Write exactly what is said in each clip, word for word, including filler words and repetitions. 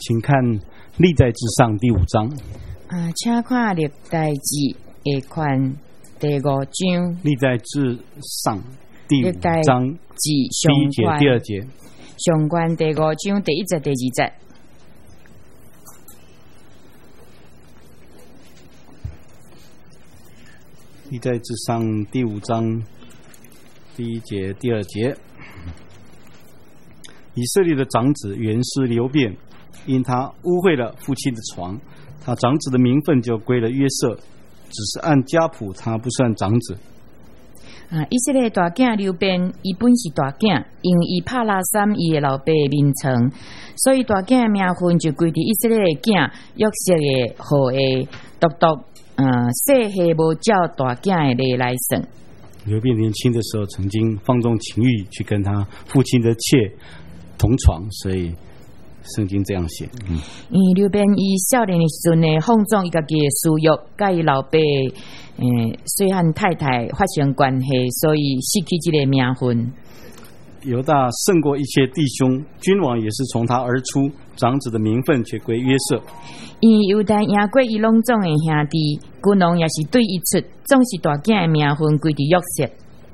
请看《历代志上》第五章。 啊，请看《历代志》下款第五章。《 历代志上》第五章第一节、第二节。 上关第五章第一节、第二节。 历代志上第五章第一节、第二节。以色列的长子原是流便，因他污秽了父亲的床，他长子的名分就归了约瑟，只是按家谱他不算长子。 啊，以色列大囝流便，伊本是大囝，因伊拍拉三伊的老爸的名称，所以大囝的名分就归伫以色列的囝约瑟的后裔，独独呃细细无照大囝的例来算。 流便年轻的时候曾经放纵情欲，去跟他父亲的妾同床，所以圣经这样写。嗯， 因流便伊少年的时阵呢，放纵伊家己的私欲，甲伊老爸诶细汉太太发生关系，所以失去这个名分。 犹大胜过一切弟兄，君王也是从他而出，长子的名分却归约瑟。 因犹大赢过伊拢总的兄弟，君王也是对伊出，总是大囝的名分归伫约瑟。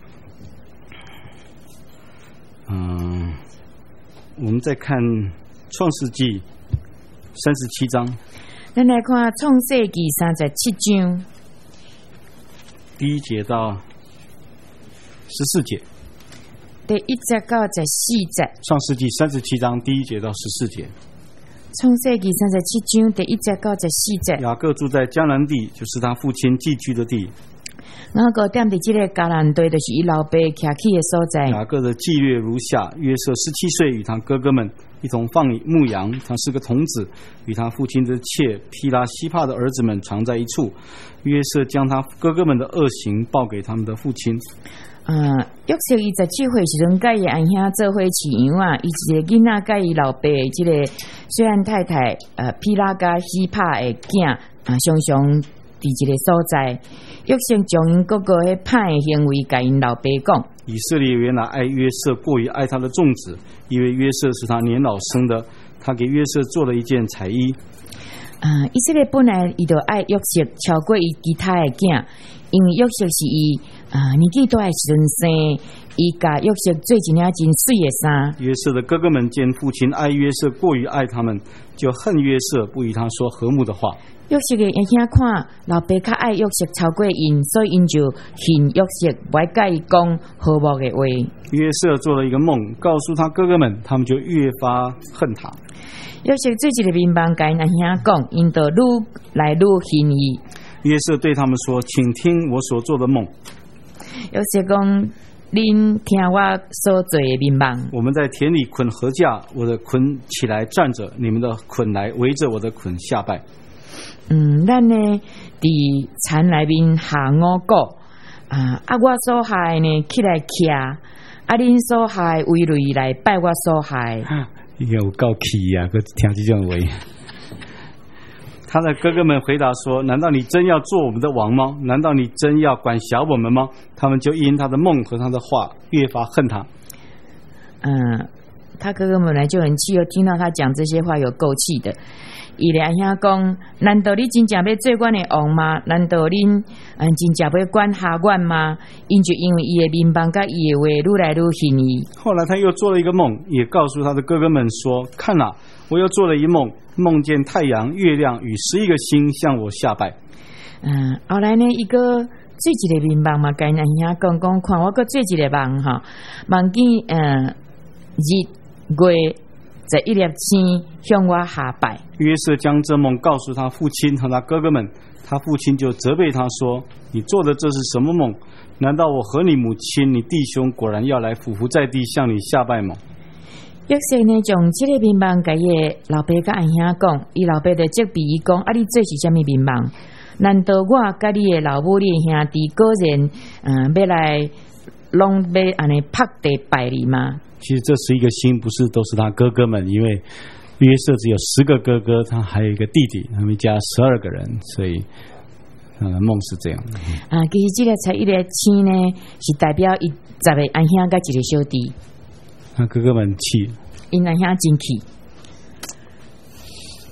嗯，我们再看创世纪三十七章。 咱来看创世纪三十七章第一节到十四节。 第一节到十四节。 创世纪三十七章第一节到十四节。 创世纪三十七章第一节到十四节。 雅各住在迦南地，就是他父亲寄居的地。 雅各踮伫这个迦南地，就是伊老爸徛起的所在。 雅各的纪略如下：约瑟十七岁，与他哥哥们一同放牧羊，他是个童子，与他父亲的妾毗拉西帕的儿子们常在一处。约瑟将他哥哥们的恶行报给他们的父亲。 啊，约瑟伊十七岁时阵，甲伊安兄做伙饲羊啊，伊一个囡仔甲伊老爸即个虽然太太呃毗拉加西帕的囝啊，常常伫一个所在。约瑟将因哥哥迄歹的行为，甲因老爸讲。 以色列原来爱约瑟过于爱他的众子，因为约瑟是他年老生的，他给约瑟做了一件彩衣。 啊，以色列本来伊就爱约瑟超过伊其他的囝，因为约瑟是伊啊年纪大的时阵生，伊甲约瑟做一领真水的衫。 约瑟的哥哥们见父亲爱约瑟过于爱他们，就恨约瑟，不与他说和睦的话。 约瑟的兄看老爸较爱约瑟超过因，所以因就恨约瑟，不爱甲伊讲和睦的话。 约瑟做了一个梦，告诉他哥哥们，他们就越发恨他。 约瑟做一个面梦，甲因兄讲，因就愈来愈恨伊。 约瑟对他们说：“请听我所做的梦。” 约瑟讲：“恁听我所做的面梦。 我们在田里捆禾架，我的捆起来站着，你们的捆来围着我的捆下拜。” 嗯，咱呢伫田内面下五谷啊，啊，我所害呢起来徛，啊，恁所害围垒来拜我所害。 伊有够气啊！佮听这种话。他的哥哥们回答说：“难道你真要做我们的王吗？难道你真要管辖我们吗？”他们就因他的梦和他的话越发恨他。 嗯，他哥哥们来就很气，又听到他讲这些话，有够气的。伊咧兄讲：“难道你真正要做阮的王吗？难道恁嗯真正要管辖阮吗？”因就因为伊的面梦甲伊的话，愈来愈恨伊。 后来他又做了一个梦，也告诉他的哥哥们说：“看啊，我又做了一梦，梦见太阳、月亮与十一个星向我下拜。” 嗯，后来呢，一个做一个面梦嘛，甲因兄讲讲，看我个做一个梦哈，梦见嗯日月。在一粒星向我下拜。 约瑟将这梦告诉他父亲和他哥哥们，他父亲就责备他说：“你做的这是什么梦？难道我和你母亲、你弟兄果然要来俯伏在地向你下拜吗？” 约瑟呢，将这个面梦甲伊老爸甲阿兄讲，伊老爸就责备伊讲：“啊，你这是什么面梦？难道我甲你的老母、你的兄弟个人，嗯，要来拢要安尼拍地拜你吗？” 其实这十一个星不是都是他哥哥们，因为约瑟只有十个哥哥，他还有一个弟弟，他们一家十二个人，所以他的梦是这样的。 啊，其实这个才一粒星呢，是代表一十个阿兄甲一个小弟。 他哥哥们气， 因阿兄真气。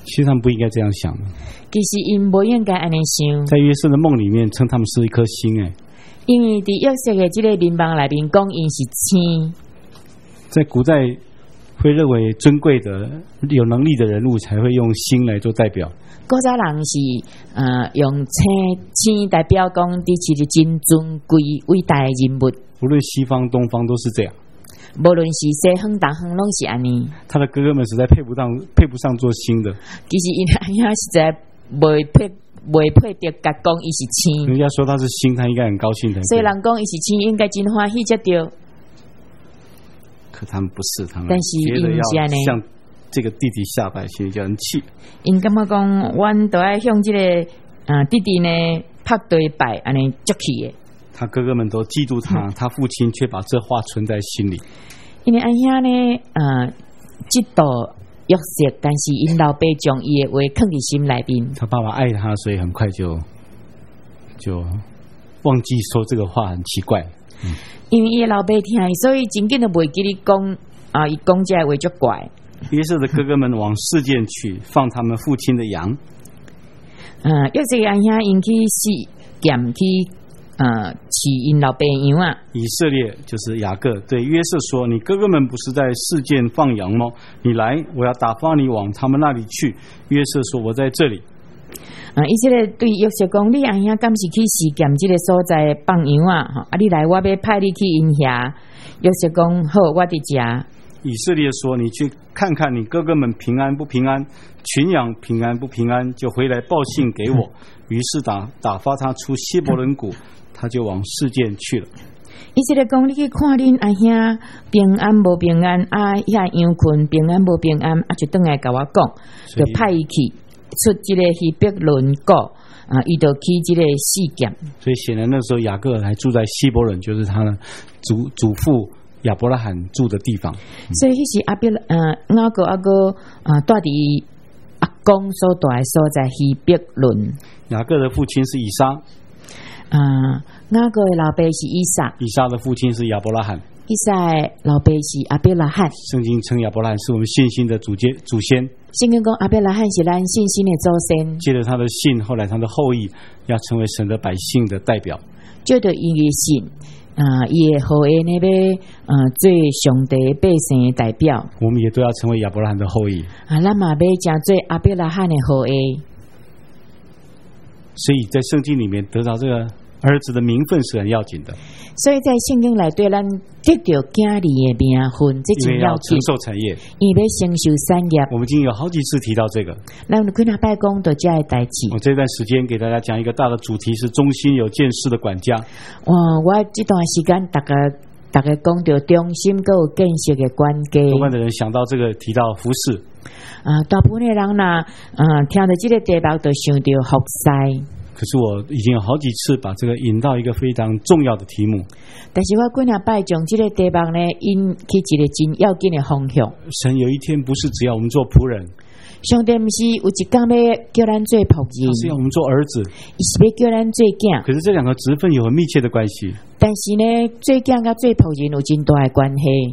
其实他们不应该这样想的。 其实因不应该安尼想， 在约瑟的梦里面称他们是一颗星，哎， 因为伫约瑟的这个民邦里面讲因是星， 在古代会认为尊贵的、有能力的人物才会用星来做代表。 古早人是呃用星星代表讲，你是一个真尊贵、伟大的人物。 无论西方、东方都是这样。 无论是西方、东方，拢是安尼。 他的哥哥们实在配不上，配不上做星的。 其实因安遐实在未配，未配得甲讲伊是星。 人家说他是星，他应该很高兴的。 所以人讲伊是星，应该真欢喜才对。 可他们不是，他们但是因要向这个弟弟下拜，心里就很气。 因感觉讲，阮都要向这个啊弟弟呢拍对拜，安尼足气的。 他哥哥们都嫉妒他，嗯、他父亲却把这话存在心里。 因为安遐呢，呃，嫉妒约瑟，但是因老爸将伊的话藏伫心内面。 他爸爸爱他，所以很快就就忘记说这个话，很奇怪。嗯、 因为伊老爸听，所以真紧都袂记你讲啊，伊讲这话就怪。 约瑟的哥哥们往示剑去，放他们父亲的羊。 嗯、呃，约瑟安遐因去示剑去。呃，起因老爸羊啊！ 以色列就是雅各对约瑟说：“你哥哥们不是在示剑放羊吗？你来，我要打发你往他们那里去。”约瑟说：“我在这里。” 啊，以色列对约瑟讲：“你安遐敢是去示剑这个所在放羊啊？啊，你来，我要派你去因遐。”约瑟讲：“好，我伫遮。” 以色列说：“你去看看你哥哥们平安不平安，群羊平安不平安，就回来报信给我。”于是打打发他出希伯伦谷。他就往示剑去了。 伊即个讲，你去看恁阿兄平安无平安，啊，遐羊群平安无平安，啊，就倒来甲我讲，就派伊去出即个希伯伦谷啊，伊就去即个示剑。 所以显然那时候雅各还住在希伯伦，就是他的祖祖父亚伯拉罕住的地方。 嗯、所以迄是阿伯呃雅各阿哥啊，住伫阿公所住的所在希伯伦。 雅各的父亲是以撒。 啊，雅各的老爸是以撒， 以撒的父亲是亚伯拉罕， 以撒的老爸是亚伯拉罕。 圣经称亚伯拉罕是我们信心的祖先祖先。 圣经讲亚伯拉罕是咱信心的祖先。 借着他的信，后来他的后裔要成为神的百姓的代表。 借着伊的信，啊，伊的后裔那边啊，做上帝百姓的代表。 我们也都要成为亚伯拉罕的后裔。 啊，咱嘛要成做亚伯拉罕的后裔。 所以在圣经里面得到这个儿子的名分是很要紧的。 所以在圣经内对咱得到囝儿的名分，这真要紧。 承受产业， 因为要承受产业。 我们已经有好几次提到这个。 咱有几若摆讲到这个代志。 我这段时间给大家讲一个大的主题是忠心有见识的管家。 哇，我这段时间大家大家讲到忠心够有见识的管家。 多半的人想到这个提到服侍。 啊，大部分的人呐，啊，听到这个题目就想到服侍。 可是我已经有好几次把这个引到一个非常重要的题目。 但是我几若摆将这个题目呢，引去一个真要紧的方向。 神有一天不是只要我们做仆人， 上帝不是有一天要叫咱做仆人， 是要我们做儿子， 伊是要叫咱做囝。 可是这两个职分有很密切的关系。 但是呢，做囝跟做仆人有真大的关系。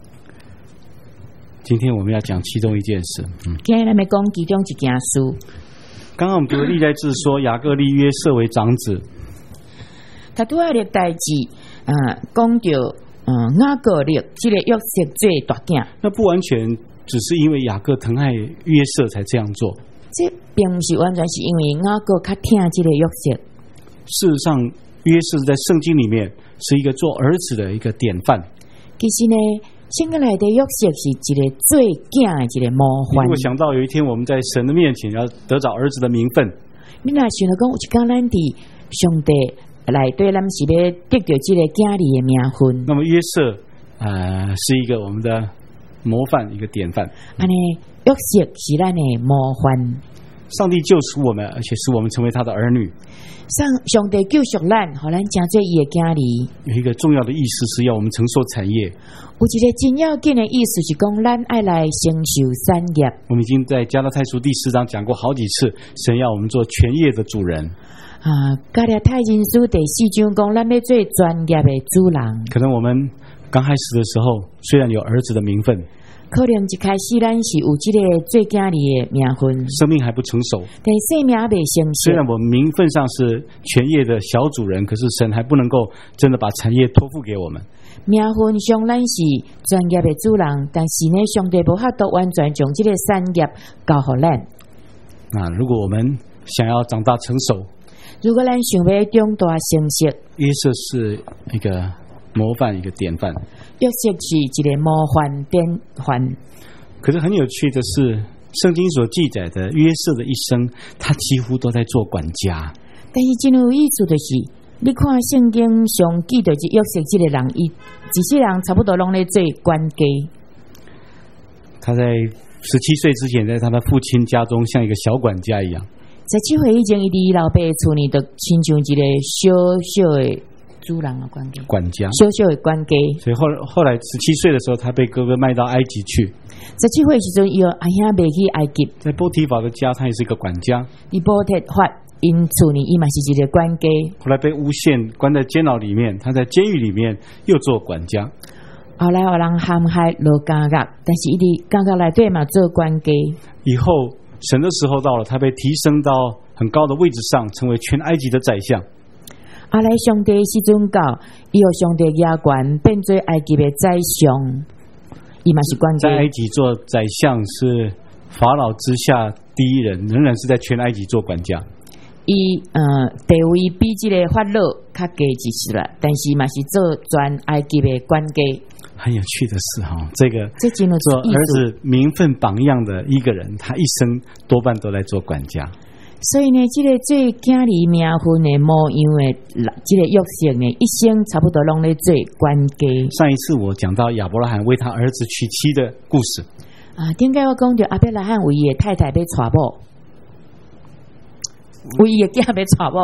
今天我们要讲其中一件事。 嗯、今天咱要讲其中一件事。 刚刚我们读的历代志说雅各立约瑟为长子， 他拄仔历代志啊，讲到嗯雅各立这个约瑟做大囝， 那不完全只是因为雅各疼爱约瑟才这样做， 这并不是完全是因为雅各较疼这个约瑟。 事实上，约瑟在圣经里面是一个做儿子的一个典范。 其实呢，圣经内的约瑟是一个最囝的一个模范。 如果想到有一天我们在神的面前要得着儿子的名分， 你若想到讲有一天咱伫上帝内对咱是要得到这个囝儿的名分， 那么约瑟呃是一个我们的模范，一个典范。 安尼约瑟是咱的模范。 上帝救赎我们，而且使我们成为他的儿女。 上上帝救赎咱，互咱成做伊的囝儿。 有一个重要的意思是要我们承受产业。 有一个真要紧的意思是讲，咱爱来承受产业。 我们已经在加拉太书第四章讲过好几次，神要我们做全业的主人。 啊，加拉太人书第四章讲，咱要做专业的主人。 可能我们刚开始的时候，虽然有儿子的名分。 可能一开始咱是有这个做囝儿的名分， 生命还不成熟， 但生命还未成熟。 虽然我们名分上是全业的小主人，可是神还不能够真的把产业托付给我们。 名分上咱是专业的主人，但是呢，上帝无法度完全将这个产业交予咱。 那如果我们想要长大成熟， 如果咱想要长大成熟， 约瑟是一个模范，一个典范。 约瑟是一个模范典范。 可是很有趣的是，圣经所记载的约瑟的一生，他几乎都在做管家。 但是真有意思的是，你看圣经上记的约瑟这个人，伊一世人差不多拢在做管家。 他在十七岁之前，在他的父亲家中像一个小管家一样。 十七岁以前，伊伫老爸厝里，就亲像一个小小的主人啊，管家。管家，小小的管家。 所以后后来十七岁的时候，他被哥哥卖到埃及去。 十七岁时阵，伊阿兄卖去埃及。 在波提法的家，他也是一个管家。 伊波提法因厝里，伊嘛是一个管家。 后来被诬陷，关在监牢里面。他在监狱里面又做管家。 后来有人陷害落监狱，但是伊伫监狱内底嘛做管家。 以后神的时候到了，他被提升到很高的位置上，成为全埃及的宰相。 后来上帝时阵到，伊由上帝亚官变做埃及的宰相，伊嘛是管家。 在埃及做宰相是法老之下第一人，仍然是在全埃及做管家。 伊呃地位比这个法老较低就是了，但是嘛是做全埃及的管家。 很有趣的是哈，这个这做儿子名分榜样的一个人，他一生多半都在做管家。 所以呢，这个做囝儿名分的模样的，这个约瑟呢，一生差不多拢在做管家。 上一次我讲到亚伯拉罕为他儿子娶妻的故事啊，点解我讲到亚伯拉罕为伊的太太要娶某，为伊的囝要娶某？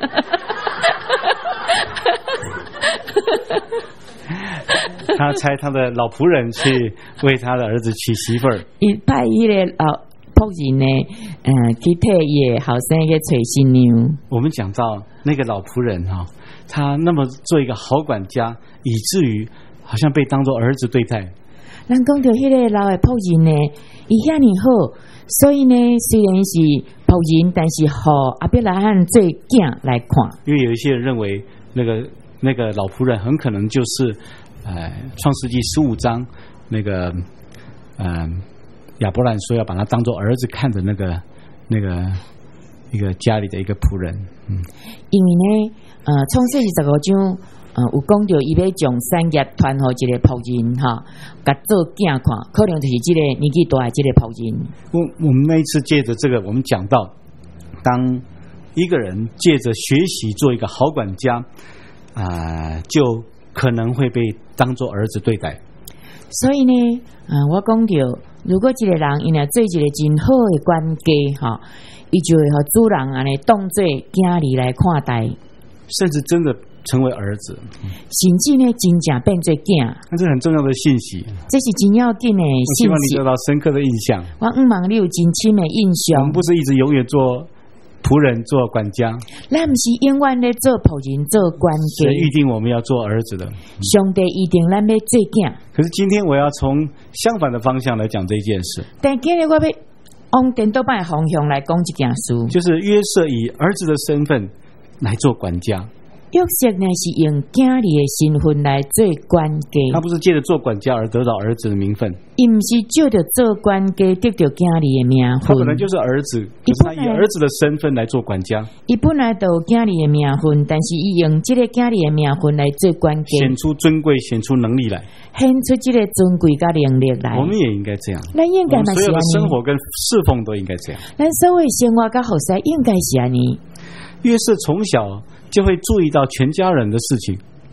他差他的老仆人去为他的儿子娶媳妇儿， 伊派伊个老仆人呢，嗯、呃，去替伊的后生去找新娘。我们讲到那个老仆人哈、哦，他那么做一个好管家，以至于好像被当作儿子对待。 咱讲到迄个老的仆人呢，伊遐尼好，所以呢，虽然是仆人，但是互亚伯拉罕做囝来看。 因为有一些人认为，那个那个老仆人很可能就是。呃，创世纪十五章那个，呃，亚伯兰说要把他当做儿子看的那个那个一个家里的一个仆人，嗯， 因为呢，呃，创世纪十五章，呃，有讲到伊要将产业传互一个仆人哈，甲做囝看，可能就是这个年纪大的这个仆人。 我我们那一次借着这个，我们讲到，当一个人借着学习做一个好管家，啊、呃，就。可能会被当作儿子对待， 所以呢，啊、呃，我讲到，如果一个人因若做一个真好的管家，哈，伊就会和主人安尼当做囝儿来看待， 甚至真的成为儿子， 甚至呢，真正变做囝。 那这很重要的信息， 这是真要紧的信息。我希望你得到深刻的印象。 我希望你有真深的印象。 我们不是一直永远做。仆人做管家， 咱不是永远在做仆人做管家。 神预定我们要做儿子的， 上帝预定咱要做囝。 可是今天我要从相反的方向来讲这件事。 但今日我要往颠倒版的方向来讲这件事， 就是约瑟以儿子的身份来做管家。 约瑟呢是用囝儿的身份来做管家， 他不是借着做管家而得到儿子的名分， 伊不是借着做管家得到囝儿的名分。 他本来就是儿子，可是他以儿子的身份来做管家。 伊本来就有囝儿的名分，但是伊用这个囝儿的名分来做管家， 显出尊贵，显出能力来， 显出这个尊贵跟能力来。 我们也应该这样， 咱应该嘛是所有的生活跟侍奉都应该这样。 咱所有生活跟后世应该是安尼。 约瑟从小就会注意到全家人的事情，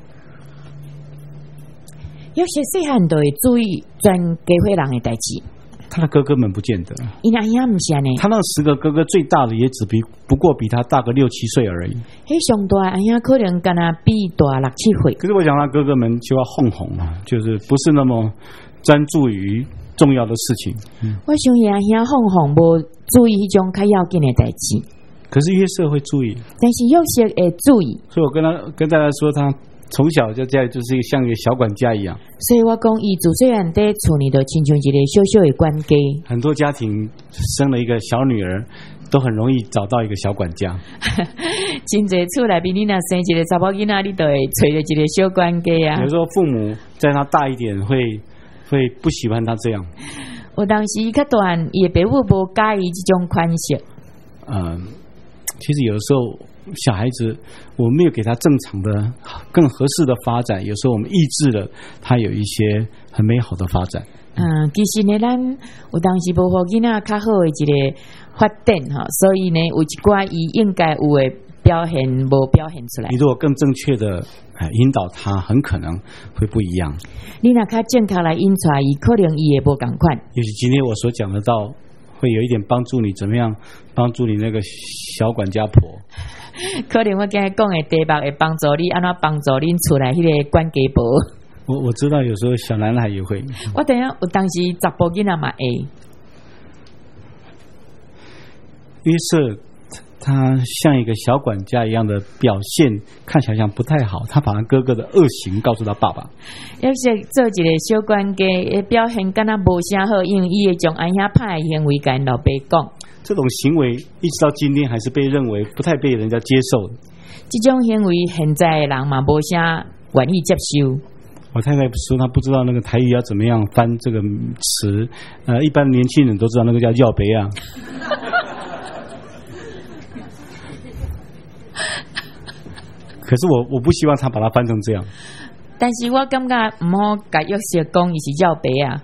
有些细汉都会注意全家伙人的代志。 他的哥哥们不见得， 伊那样不是安尼。 他那十个哥哥最大的也只比不过比他大个六七岁而已。 迄上大哎呀，可能跟他比大六七岁。 可是我想他哥哥们就要哄哄啊，就是不是那么专注于重要的事情。 嗯、我想也遐哄哄，无注意迄种较要紧的代志。 可是约瑟会注意， 但是约瑟会注意。 所以我跟他跟大家说，他从小就在就是一个像一个小管家一样。 所以我讲，伊自细汉在厝里头亲像一个小小的管家。 很多家庭生了一个小女儿，都很容易找到一个小管家。 真侪厝内边，你若生一个查某囡仔，你都会找着一个小管家啊。 有时候父母在他大一点会会不喜欢他这样。 有当时伊较大汉，伊的父母无介意这种款式。 嗯，其实有的时候小孩子，我们没有给他正常的、更合适的发展，有时候我们抑制了他有一些很美好的发展。 嗯，其实呢，咱有当时无互囡仔较好的一个发展哈，所以呢，有一寡伊应该有的表现无表现出来。 你如果更正确的引导他，很可能会不一样。 你若较正确来引出伊，可能伊也无共款。 也许今天我所讲的道会有一点帮助你，怎么样帮助你那个小管家婆？ 可能我今日讲的题目会帮助你，安怎帮助恁厝内迄个管家婆。 我我知道有时候小男孩也会。 我等下有当时查甫囡仔嘛会。 约瑟他像一个小管家一样的表现，看起来像不太好。他把他哥哥的恶行告诉他爸爸。 约瑟做一个小管家的表现，敢若无啥好，因为伊会将安遐歹的行为跟老爸讲。这种行为一直到今天还是被认为不太被人家接受的。 这种行为现在的人嘛无啥愿意接受。 我太太说她不知道那个台语要怎么样翻这个词，呃，一般年轻人都知道那个叫要杯啊。可是我我不希望他把它翻成这样。 但是我感觉唔好甲约瑟讲伊是要杯啊。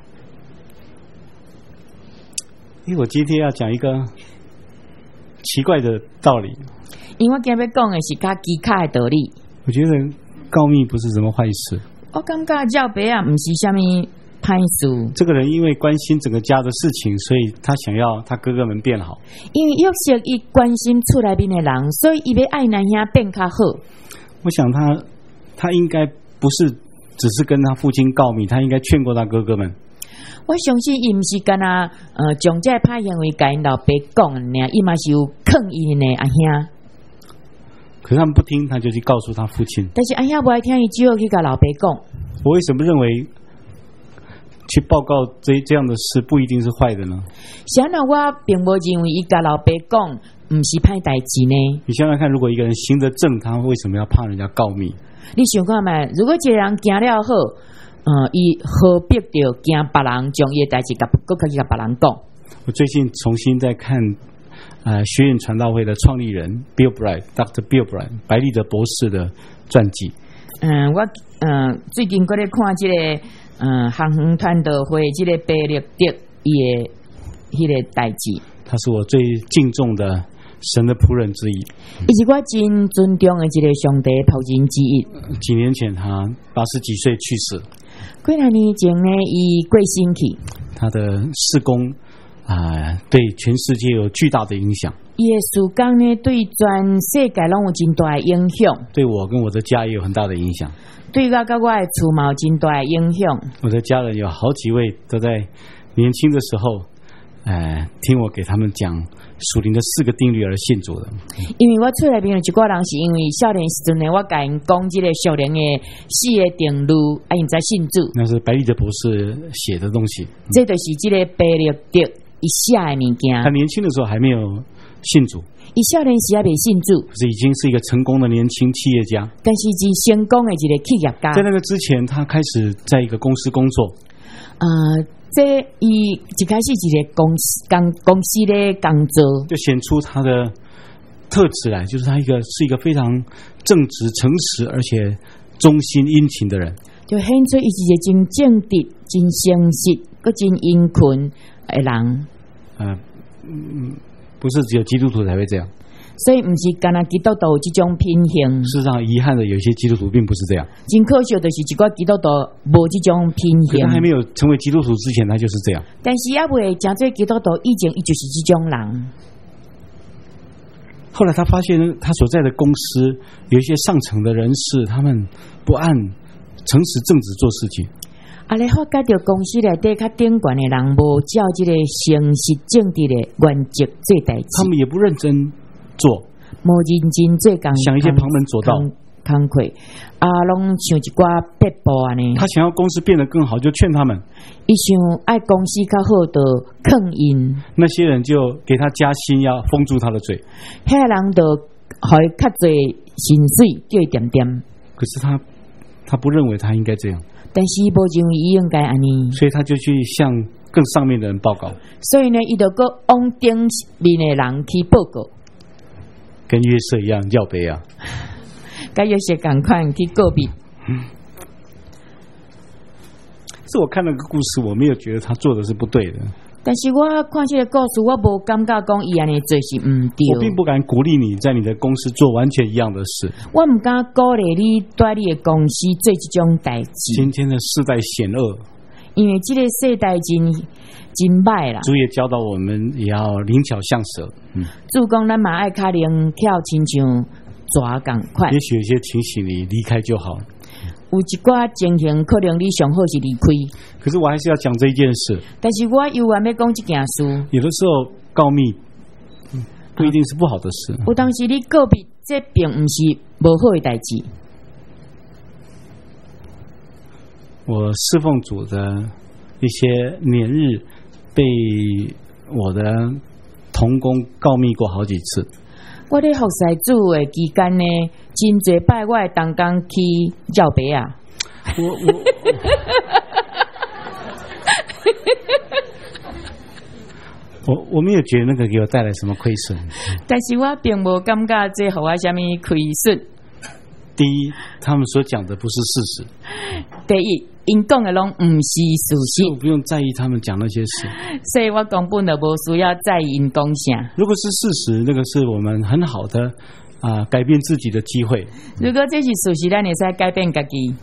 因为我今天要讲一个奇怪的道理。 因为我今日要讲的是较奇卡的道理。 我觉得告密不是什么坏事。 我感觉要杯啊，不是什么歹事。 这个人因为关心整个家的事情，所以他想要他哥哥们变好。 因为约瑟伊关心厝内面的人，所以伊要爱咱遐变较好。 我想他他应该不是只是跟他父亲告密，他应该劝过他哥哥们。 我相信伊毋是干那呃将这歹行为甲因老爸讲尔，伊嘛是有坑伊呢阿兄。 可是他们不听，他就去告诉他父亲。 但是阿兄不爱听，伊只好去甲老爸讲。 我为什么认为去报告这这样的事不一定是坏的呢？ 想那我并无认为伊甲老爸讲毋是歹代志呢。 你想想看，如果一个人行得正，他为什么要怕人家告密？ 你想看嘛？如果一个人行了好，呃，伊何必着惊别人将伊的代志甲搁去甲别人讲？ 我最近重新在看呃学院传道会的创立人 Bill Bright，Doctor Bill Bright 白利德博士的传记。 嗯，我嗯最近搁咧看这个嗯航航传道会这个白利德伊的迄个代志。 他是我最敬重的神的仆人之一， 伊是我真尊重的一个上帝仆人之一。 几年前他八十几岁去世， 几两年前呢，伊过身去。 他的事工啊、呃，对全世界有巨大的影响。 伊的事工呢，对全世界拢有真大的影响。 对我跟我的家也有很大的影响。 对我跟我的厝嘛有真大的影响。 我的家人有好几位都在年轻的时候，呃，听我给他们讲属灵的四个定律而信主的。 因为我厝内边有一个人是因为少年时阵呢，我甲因讲这个属灵的四个定律，啊，因才信主。 那是白利德博士写的东西。 嗯、这就是这个白利德伊写的物件。 他年轻的时候还没有信主， 伊少年时还未信主， 可是已经是一个成功的年轻企业家。 但是真成功的一个企业家。 在那个之前，他开始在一个公司工作。 呃。这伊一开始一个公司公公司的工作， 就显出他的特质来，就是他一个是一个非常正直、诚实，而且忠心殷勤的人。 就显出伊是一个真正直、真诚实、搁真殷勤的人。 呃，嗯，不是只有基督徒才会这样。 所以不是干那基督徒有这种品行。 事实上，遗憾的有一些基督徒并不是这样。 真可惜的是，一个基督徒无这种品行。 他还没有成为基督徒之前，他就是这样。 但是也未真做基督徒以前，伊就是这种人。 后来他发现，他所在的公司有一些上层的人士，他们不按诚实正直做事情。 啊，你发觉到公司内底较顶管的人，无照这个诚实正直的原则做代志。 他们也不认真做， 无认真做工， 想一些旁门左道， 工课，啊，拢想一寡撇步安尼。 他想要公司变得更好，就劝他们。 伊想爱公司较好的坑因， 那些人就给他加薪，要封住他的嘴。 遐人就互伊较侪薪水，叫伊点点。 可是他他不认为他应该这样， 但是无认为伊应该安尼， 所以他就去向更上面的人报告。所以呢，伊就搁往顶面的人去报告， 跟约瑟一样要杯啊， 跟约瑟赶快去告别。 是我看那个故事，我没有觉得他做的是不对的。 但是我看这个故事，我无感觉讲伊安尼做是唔对。 我并不敢鼓励你在你的公司做完全一样的事。 我唔敢鼓励你在你的公司做这种代志。 今天的世代险恶， 因为这个世代真真歹啦。 主也教导我们也要灵巧像蛇。嗯， 主讲咱嘛爱较灵巧，亲像蛇共款。 也许有些情形你离开就好。 有一寡情形可能你上好是离开， 可是我还是要讲这一件事。 但是我又还没讲这件事。 有的时候告密不一定是不好的事。 有当时你告密，这并不是不好的代志。 我侍奉主的一些年日，被我的同工告密过好几次。 我咧服侍主的期间呢，真侪摆我的同工去绕白啊！ 我我我我没有觉得那个给我带来什么亏损， 但是我并无感觉这互我什么亏损。 第一，他们所讲的不是事实； 第一，因讲的拢唔是事实， 我不用在意他们讲那些事， 所以我根本就无需要在意因讲啥。 如果是事实，那个是我们很好的啊、呃、改变自己的机会。 如果这是事实，咱会使改变家己。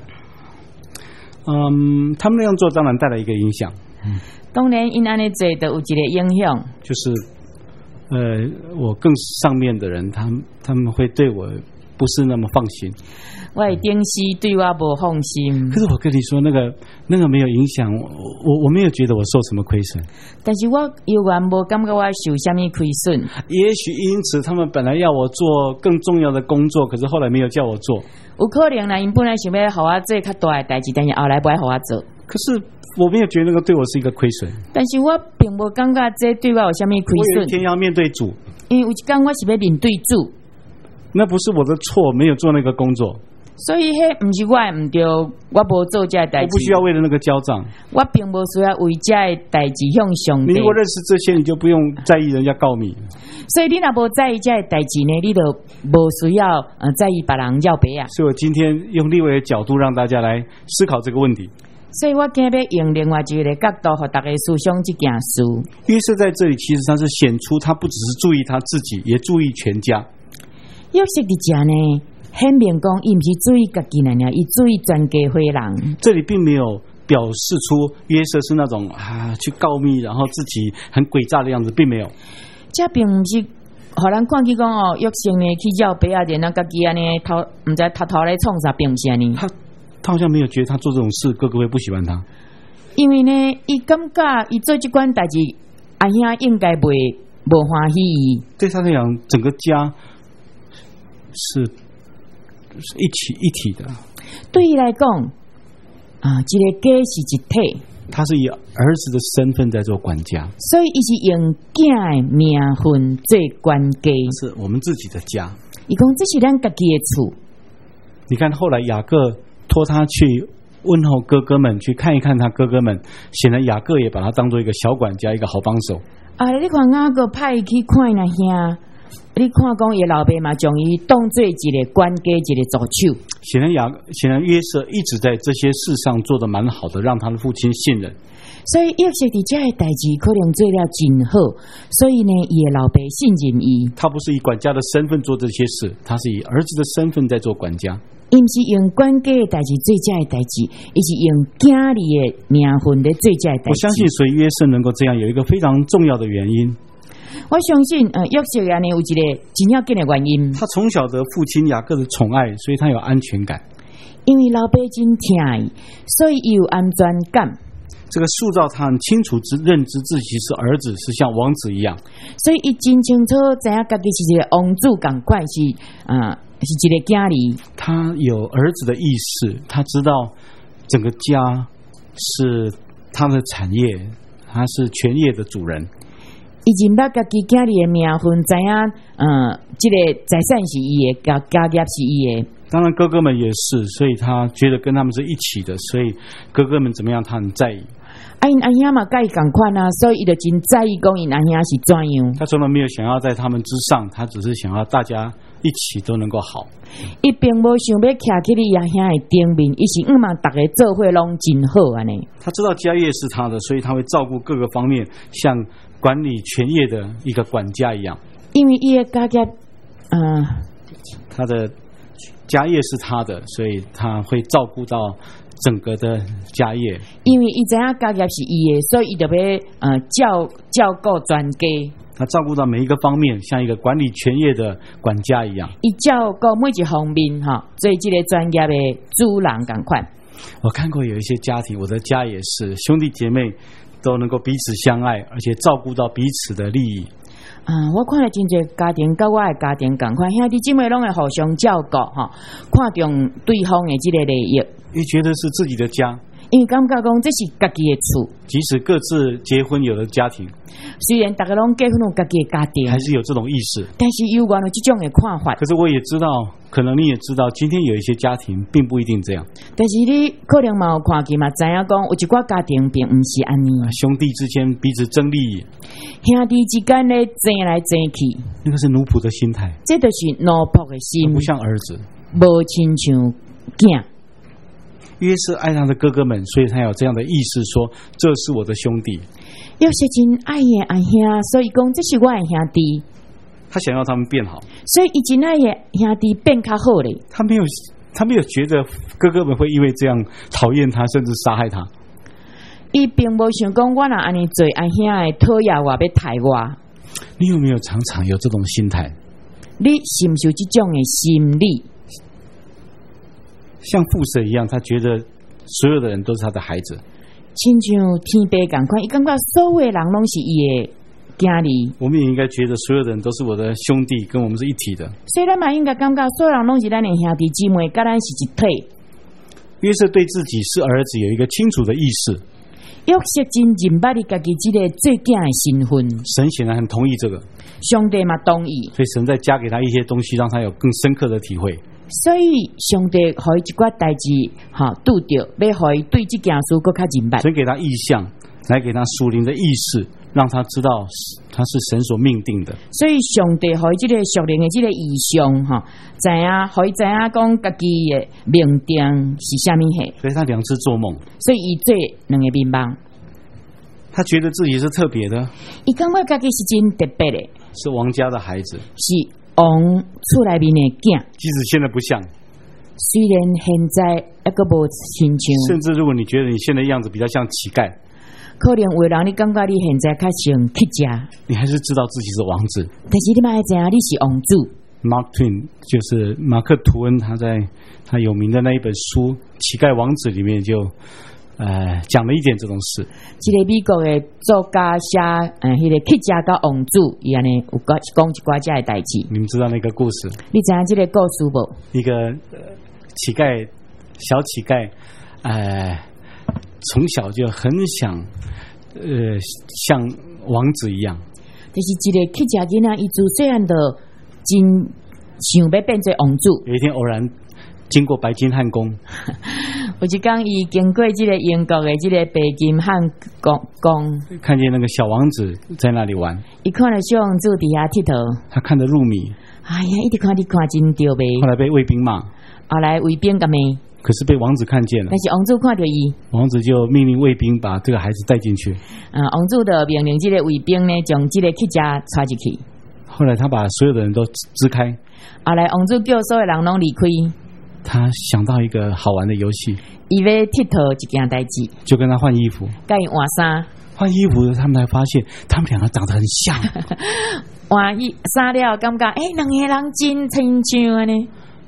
嗯，他们那样做当然带来一个影响。 嗯，当然因安尼做都有一个影响， 就是呃，我更上面的人，他们他们会对我不是那么放心。 我的顶司对我不放心。 可是我跟你说，那个那个没有影响我，我我没有觉得我受什么亏损。 但是我永远无感觉我受什么亏损。 也许因此他们本来要我做更重要的工作，可是后来没有叫我做。 有可能啦，因本来想要互我做较大的代志，但是后来不爱互我做。 可是我没有觉得那个对我是一个亏损。 但是我并无感觉这对我有什么亏损。 我有一天要面对主， 因为有一天我是要面对主。 那不是我的错，没有做那个工作。 所以迄不是我的不对，我无做这代志。 我不需要为了那个交账， 我并无需要为这代志向上帝。 你如果认识这些，你就不用在意人家告密。 所以你若无在意这代志呢，你就无需要呃在意别人要白啊。 所以我今天用利未的角度让大家来思考这个问题。 所以我今日要用另外一个角度，和大家思想这件事。 约瑟在这里其实他是显出，他不只是注意他自己，也注意全家。 约瑟的家呢？很明讲，伊毋是注意家己人呀，伊注意全家伙人。 这里并没有表示出约瑟是那种啊去告密，然后自己很诡诈的样子，并没有。 这并不是，互人看起讲哦，约瑟呢去绕白啊，然后家己安尼偷，唔知偷偷咧创啥，并不是安尼。 他他好像没有觉得他做这种事，哥哥会不喜欢他。 因为呢，伊感觉伊做这款代志，阿兄应该袂无欢喜伊。 对他来讲，整个家是。是一起一体的。 对伊来讲，啊，这个家是一体。 他是以儿子的身份在做管家， 所以伊是用囝的名分做管家， 是我们自己的家。 伊讲这是咱家己的厝。 你看后来雅各托他去问候哥哥们，去看一看他哥哥们，显然雅各也把他当做一个小管家，一个好帮手。 啊，你看雅各派伊去看那兄。你看，讲伊老爸嘛，将伊当做一个管家，一个助手。 显然雅，显然约瑟一直在这些事上做得蛮好的，让他的父亲信任。 所以约瑟伫这个代志可能做了真好，所以呢，伊的老爸信任伊。 他不是以管家的身份做这些事，他是以儿子的身份在做管家。 伊毋是用管家的代志做这个代志，伊是用囝儿的名分在做这个代志。 我相信，所以约瑟能够这样，有一个非常重要的原因。 我相信，呃，约瑟安尼有一个真要紧的原因。 他从小得父亲雅各的宠爱，所以他有安全感。 因为老爸真疼伊，所以伊有安全感。 这个塑造他很清楚知认知自己是儿子，是像王子一样。 所以伊真清楚知影家己是一个王子，同款是啊是一个囝儿， 他有儿子的意识，他知道整个家是他的产业，他是全业的主人。 伊认捌家己囝儿的名分，知影，嗯，这个财产是伊的，家家业是伊的。 当然哥哥们也是，所以他觉得跟他们是一起的，所以哥哥们怎么样他很在意。 啊，因阿兄嘛甲伊共款啊，所以伊就真在意讲因阿兄是怎样。 他从来没有想要在他们之上，他只是想要大家一起都能够好。 伊并无想要徛起你阿兄的顶面，伊是毋嘛大家做伙拢真好安尼。 他知道家业是他的，所以他会照顾各个方面，像管理全业的一个管家一样。 因为伊的家业，嗯、呃， 他的家业是他的，所以他会照顾到整个的家业。 因为伊知影家业是伊的，所以伊就要呃照照顾全家。 他照顾到每一个方面，像一个管理全业的管家一样。 伊照顾每一方面哈，做这个专业的主人同款。 我看过有一些家庭，我的家也是，兄弟姐妹都能够彼此相爱，而且照顾到彼此的利益。 啊、嗯，我看了真侪家庭，甲我的家庭同款，兄弟姊妹拢会互相照顾哈，看重对方的这个利益， 也觉得是自己的家， 因为感觉讲这是家己的厝。 即使各自结婚有了家庭， 虽然大家拢结婚有家己的家庭， 还是有这种意识， 但是有关有这种的看法。 可是我也知道，可能你也知道，今天有一些家庭并不一定这样。 但是你可能嘛有看见嘛，知影讲有一寡家庭并不是安尼、 啊，兄弟之间彼此争利益， 兄弟之间咧争来争去， 那个是奴仆的心态， 这就是奴仆的心， 不像儿子， 无亲像囝。 约瑟爱他的哥哥们，所以他有这样的意识说，这是我的兄弟。 约瑟真爱的阿兄，所以讲这是我的兄弟。 他想要他们变好， 所以伊真爱的兄弟变较好咧。 他没有，他没有觉得哥哥们会因为这样讨厌他，甚至杀害他。 伊并无想讲我若安尼做，阿兄会讨厌我，要害我。 你有没有常常有这种心态？ 你是不是有这种的心理？ 像父神一样，他觉得所有的人都是他的孩子， 亲像天父同款，伊感觉所有的人拢是伊的囝儿。 我们也应该觉得所有的人都是我的兄弟，跟我们是一体的。 所以咱嘛应该感觉所有人拢是咱的兄弟姊妹，甲咱是一体。 约瑟对自己是儿子有一个清楚的意识， 约瑟真认捌伊家己这个做囝的身份。 神显然很同意这个， 上帝嘛同意， 所以神再加给他一些东西，让他有更深刻的体会。 所以上帝予伊一寡代志，哈，拄着，要予伊对这件事更较认捌。 神给他意象，来给他属灵的意识，让他知道他是神所命定的。 所以上帝予伊这个属灵的这个意象，哈，知影，予伊知影讲家己的命定是虾米货。 所以他两次做梦， 所以伊做两个面梦。 他觉得自己是特别的， 伊感觉家己是真特别的， 是王家的孩子， 是王厝内面的囝。 即使现在不像， 虽然现在一个无亲像， 甚至如果你觉得你现在样子比较像乞丐， 可能有人你感觉你现在较像乞丐， 你还是知道自己是王子。 但是你嘛会知影你是王子。 Mark Twain 就是马克·吐温，他在他有名的那一本书《乞丐王子》里面就呃讲了一点这种事。 这个美国的作家写，呃，迄、那个乞丐甲王子，伊安尼有讲讲一寡这的代志。 你们知道那个故事？ 你知影这个故事无？ 一个、呃、乞丐，小乞丐，呃，从小就很想，呃，像王子一样。 就是一个乞丐囡仔，伊自细汉就真想要变做王子。 有一天偶然经过白金汉宫， 有一天伊经过这个英国的这个白金汉宫宫， 看见那个小王子在那里玩， 伊看到小王子伫遐佚佗， 他看得入迷。 哎呀，一直看你看真着呗。 后来被卫兵骂， 后来卫兵甲骂， 可是被王子看见了。 但是王子看到伊， 王子就命令卫兵把这个孩子带进去。 啊，王子就命令这个卫兵呢，将这个乞丐带进去。 后来他把所有的人都支开。 后来王子叫所有人拢离开。 他想到一个好玩的游戏， 伊要佚佗一件代志， 就跟他换衣服， 甲伊换衫。 换衣服，他们才发现他们两个长得很像。 换衣衫了，感觉诶，两个人真亲像安尼。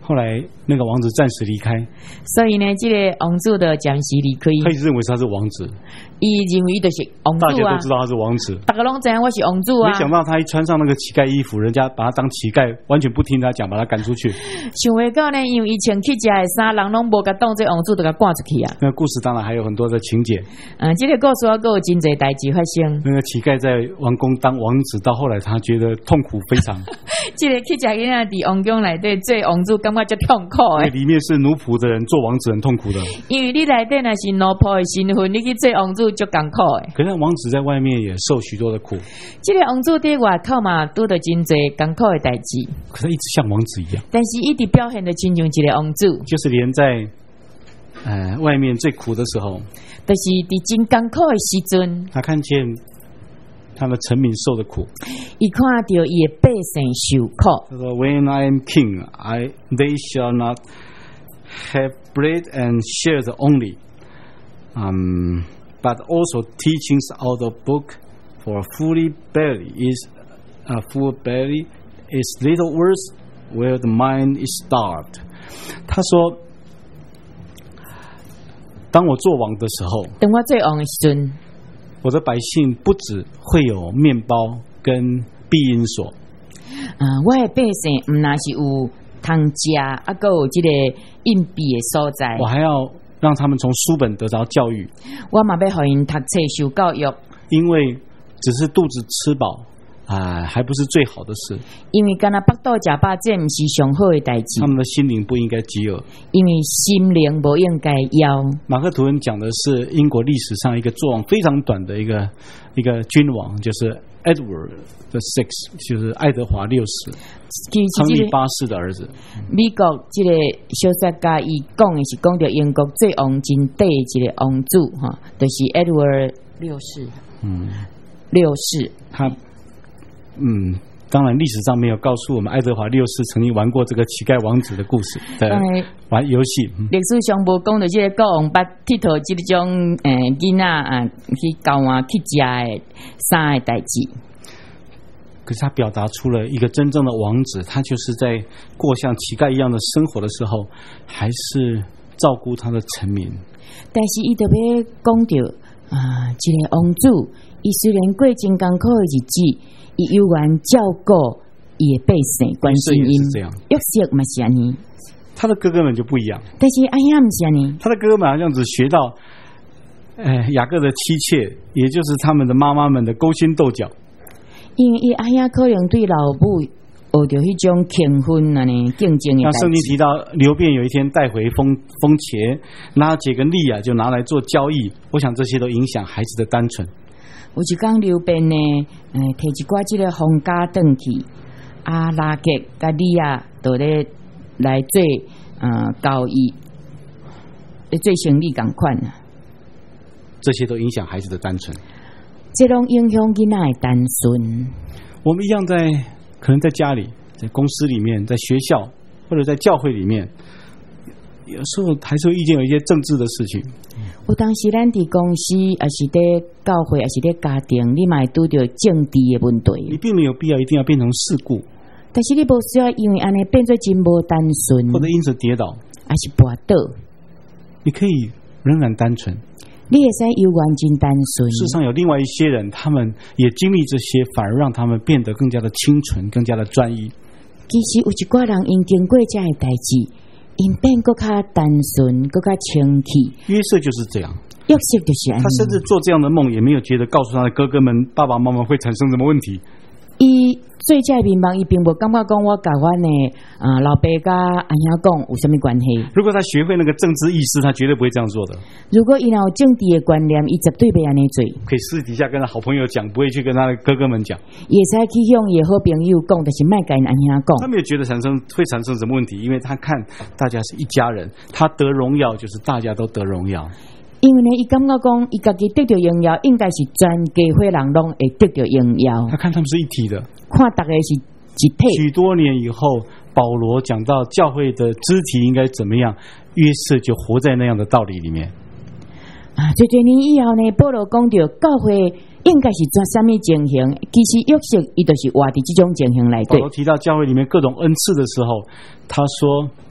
后来那个王子暂时离开， 所以呢，这个王子的暂时离开， 他一直认为他是王子， 伊认为伊就是王子啊， 大家都知道他是王子， 大家拢知影我是王子啊。 没想到他一穿上那个乞丐衣服，人家把他当乞丐，完全不听他讲，把他赶出去。 想袂到呢，因为伊穿乞丐的衫，人拢无甲当做王子，就甲赶出去啊。 那个故事当然还有很多的情节， 嗯，这个故事还有真侪代志发生。 那个乞丐在王宫当王子，到后来他觉得痛苦非常。 这个乞丐囡仔伫王宫内底做王子，感觉就痛苦诶。 里面是奴仆的人做王子很痛苦的， 因为你内底若是奴仆的身份，你去做王子就艰苦诶。 可是王子在外面也受许多的苦。 这个王子伫外口嘛，拄到真侪艰苦的代志。 可是一直像王子一样， 但是一直表现的亲像一个王子， 就是连在呃外面最苦的时候， 就是伫真艰苦的时阵， 他看见他的臣民受的苦， 伊看到伊的百姓受苦。 他说 ：“When I am king, I they shall not have bread and shares only, um, but also teachings out of book. For a full belly is a full belly is little worse, where the mind is starved。”他说：“当我做王的时候， 等我做王的时阵。” 我的百姓不只会有面包跟避阴所， 啊，我的百姓唔那是有通食，啊，还有这个硬币的所在。 我还要让他们从书本得着教育。 我嘛要互因读册受教育， 因为只是肚子吃饱啊，还不是最好的事。 因为干那腹肚食饱，这唔是上好的代志。 他们的心灵不应该饥饿， 因为心灵不应该要。 马克吐温讲的是英国历史上一个作王非常短的一个一个君王，就是 Edward the Sixth， 就是爱德华六世，亨利八世的儿子。 美国这个小说家伊讲的是讲到英国最王真短的一个王子哈，就是 Edward 六世。嗯，六世他。嗯，当然历史上没有告诉我们爱德华六世曾经玩过这个乞丐王子的故事的玩游戏。 历史上无讲到这个国王捌剃头这种诶囡仔啊去交换去食的啥的代志。 可是他表达出了一个真正的王子，他就是在过像乞丐一样的生活的时候，还是照顾他的臣民。 但是伊特别讲到啊，这个王子，伊虽然过真艰苦的日子。伊有缘照顾伊的百姓，关心因。约瑟嘛是安尼， 他的哥哥们就不一样。 但是阿亚唔是安尼， 他的哥哥们好像只学到，呃，雅各的妻妾，也就是他们的妈妈们的勾心斗角。 因为伊阿亚可能对老母学到迄种竞婚啊呢竞争的。 那圣经提到刘辩有一天带回风风茄，拉结跟利亚就拿来做交易，我想这些都影响孩子的单纯。 有一讲刘辩呢，诶，摕一寡即个风家转去，啊，拉结甲利亚都咧来做呃交易，做生意共款啊。 这些都影响孩子的单纯， 这种影响囡仔的单纯。 我们一样在可能在家里、在公司里面、在学校或者在教会里面，有时候还是会遇见有一些政治的事情。 有当时咱伫公司，还是伫教会，还是伫家庭，你嘛会拄到政治的问题。 你并没有必要一定要变成事故， 但是你无需要因为安尼变做真无单纯， 或者因此跌倒， 还是跌倒。你可以仍然单纯， 你会使有缘真单纯。 事实上有另外一些人，他们也经历这些，反而让他们变得更加的清纯，更加的专一。 其实有一寡人因经过这样的代志。因变更加单纯，更加清气。 约瑟就是这样， 约瑟就是安尼。 他甚至做这样的梦，也没有觉得告诉他的哥哥们、爸爸妈妈会产生什么问题。 伊做这迷茫，伊并无感觉讲我甲阮的啊老爸甲阿兄讲有什么关系。 如果他学会那个政治意识，他绝对不会这样做的。 如果伊有政治的观念，伊绝对不安尼做。 可以私底下跟他好朋友讲，不会去跟他的哥哥们讲。 也使去向伊好朋友讲，但是卖跟阿兄讲。 他没有觉得产生会产生什么问题，因为他看大家是一家人，他得荣耀就是大家都得荣耀。 因为呢，伊感觉讲，伊家己得到荣耀，应该是全家伙人拢会得到荣耀。 他看他们是一体的， 看大家是一体。 许多年以后，保罗讲到教会的肢体应该怎么样，约瑟就活在那样的道理里面。 啊，最多年以后呢，保罗讲到教会应该是做什么情形，其实约瑟伊就是活伫这种情形来对。 保罗提到教会里面各种恩赐的时候，他说。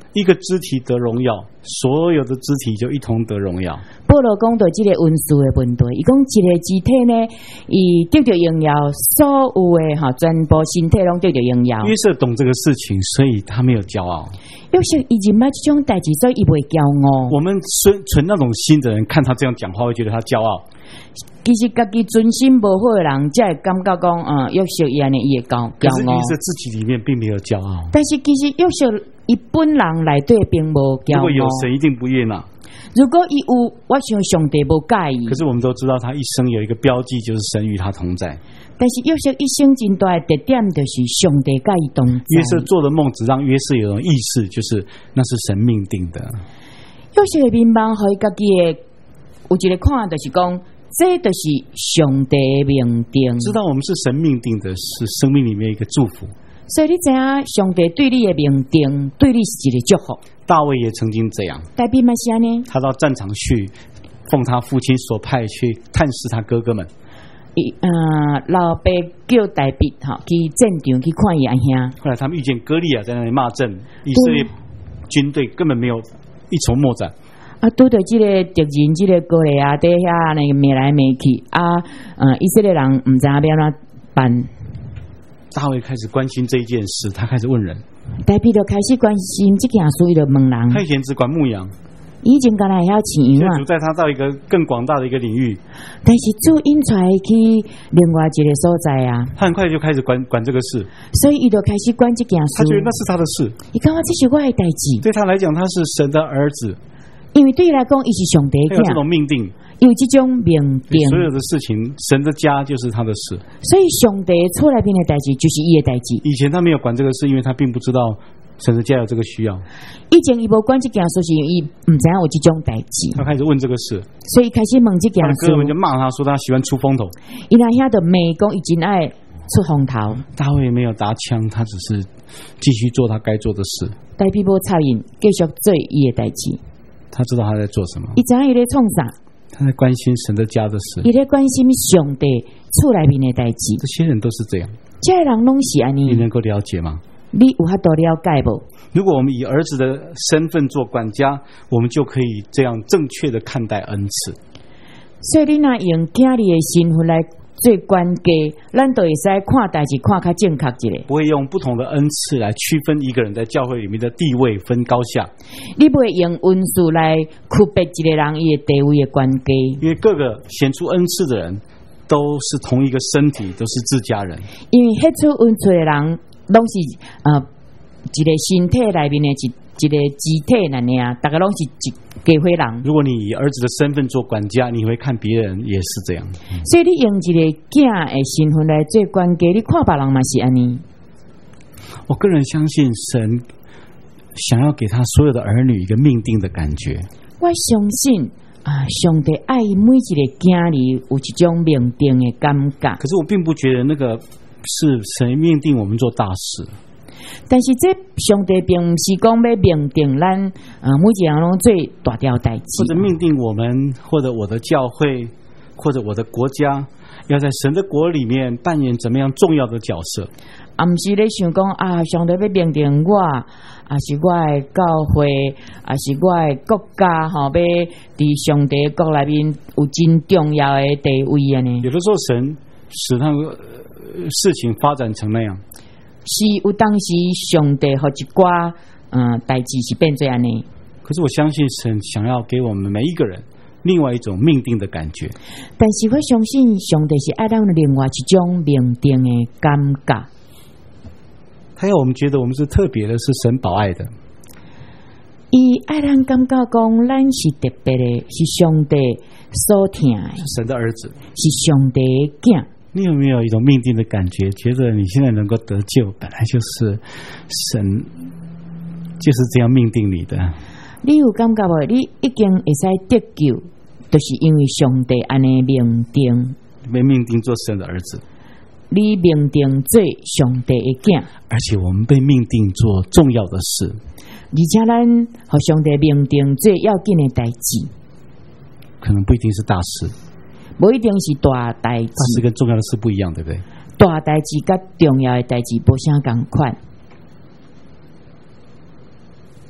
一个肢体得荣耀，所有的肢体就一同得荣耀。 保罗讲到这个文书的问题，伊讲一个肢体呢，伊得到荣耀，所有的哈全部身体拢得到荣耀。 约瑟懂这个事情，所以他没有骄傲。 约瑟以前捌这种代志，所以伊袂骄傲。 我们存存那种心的人，看他这样讲话，会觉得他骄傲。 其实家己尊心无好的人，才会感觉讲，嗯，约瑟伊安尼伊会骄傲。 可是约瑟自己里面并没有骄傲。 但是其实约瑟伊本人内底并无骄傲。 如果有神，一定不悦纳。 如果伊有，我想上帝无介意。 可是我们都知道，他一生有一个标记，就是神与他同在。 但是约瑟一生真大的特点，就是上帝介意同在。 约瑟做的梦，只让约瑟有种意识，就是那是神命定的。 约瑟的面貌，和伊家己的有一个看，就是讲，这就是上帝的命定。 知道我们是神命定的，是生命里面一个祝福。 所以你知影，上帝对你的命定，对你是一个祝福。 大卫也曾经这样， 大卫嘛是安尼， 他到战场去，奉他父亲所派去探视他哥哥们。 伊呃，老爸叫大卫哈去战场去看伊阿兄。 后来他们遇见歌利亚在那里骂阵，以色列军队根本没有一筹莫展。 啊，拄着即个敌人，即个歌利亚底下那个骂来骂去啊，呃，以色列人唔知影要安怎办。 大卫开始关心这一件事，他开始问人。 大卫就开始关心这件事，伊就问人。 他以前只管牧羊， 以前干来还要饲羊啊。 主带他到一个更广大的一个领域， 但是主引出来去另外一个所在啊。 他很快就开始管管这个事， 所以伊就开始管这件事。 他觉得那是他的事， 伊感觉这是我的代志。 对他来讲，他是神的儿子， 因为对伊来讲，伊是上帝的。 他有这种命定。 有这种命定， 所有的事情，神的家就是他的事。 所以上帝出来边的代志，就是伊的代志。 以前他没有管这个事，因为他并不知道神的家有这个需要。 以前伊无管这件事，是因为伊唔知影有这种代志。 他开始问这个事， 所以开始问这件事。 他的哥们就骂他说他喜欢出风头。 伊那遐的美讲已经爱出风头。 大卫没有搭腔，他只是继续做他该做的事。 大卫无插言，继续做伊的代志。 他知道他在做什么。 伊知影伊在创啥？ 他在关心神的家的事， 伊在关心上帝厝内面的代志。 这些人都是这样， 这些人拢是安尼。 你能够了解吗？ 你有法度了解不？ 如果我们以儿子的身份做管家，我们就可以这样正确的看待恩赐。 所以你若用囝儿的身份来做管家，咱就会使看代志看较正确一个。 不会用不同的恩赐来区分一个人在教会里面的地位分高下。 你不会用文字来区别一个人伊的地位的关系。 因为各个显出恩赐的人都是同一个身体，都是自家人。因为显出恩赐的人拢是呃一个身体内面的一一个肢体那样，大家拢是一家伙人。 如果你以儿子的身份做管家，你会看别人也是这样。 嗯、所以你用一个囝的身份来做管家，你看别人嘛是安尼。 我个人相信神想要给他所有的儿女一个命定的感觉。 我相信啊，上帝爱每一个囝儿有一种命定的感觉。 可是我并不觉得那个是神命定我们做大事。 但是这上帝并不是讲要命定咱啊每一样拢做大条代志， 或者命定我们，或者我的教会，或者我的国家，要在神的国里面扮演怎么样重要的角色。 啊，不是咧想讲啊，上帝要命定我，啊是我的教会，啊是我的国家，吼、哦，要伫上帝国内面有真重要的地位啊呢。 有的时候神使那个事情发展成那样。 是有当时上帝和一寡嗯代志是变做安尼， 可是我相信神想要给我们每一个人另外一种命定的感觉。 但是我相信上帝是爱让另外一种命定的感觉。 他要我们觉得我们是特别的，是神保爱的。 伊爱让感觉讲咱是特别的，是上帝所疼的， 是神的儿子， 是上帝的囝。 你有没有一种命定的感觉？觉得你现在能够得救，本来就是神就是这样命定你的。 你有感觉无？你已经会使得救，就是因为上帝安尼命定， 被命定做神的儿子。 你命定做上帝的囝， 而且我们被命定做重要的事， 而且咱和上帝命定做要紧的代志， 可能不一定是大事。 不一定是大代志， 大事跟重要的事不一样，对不对？ 大代志跟重要的代志不相同款。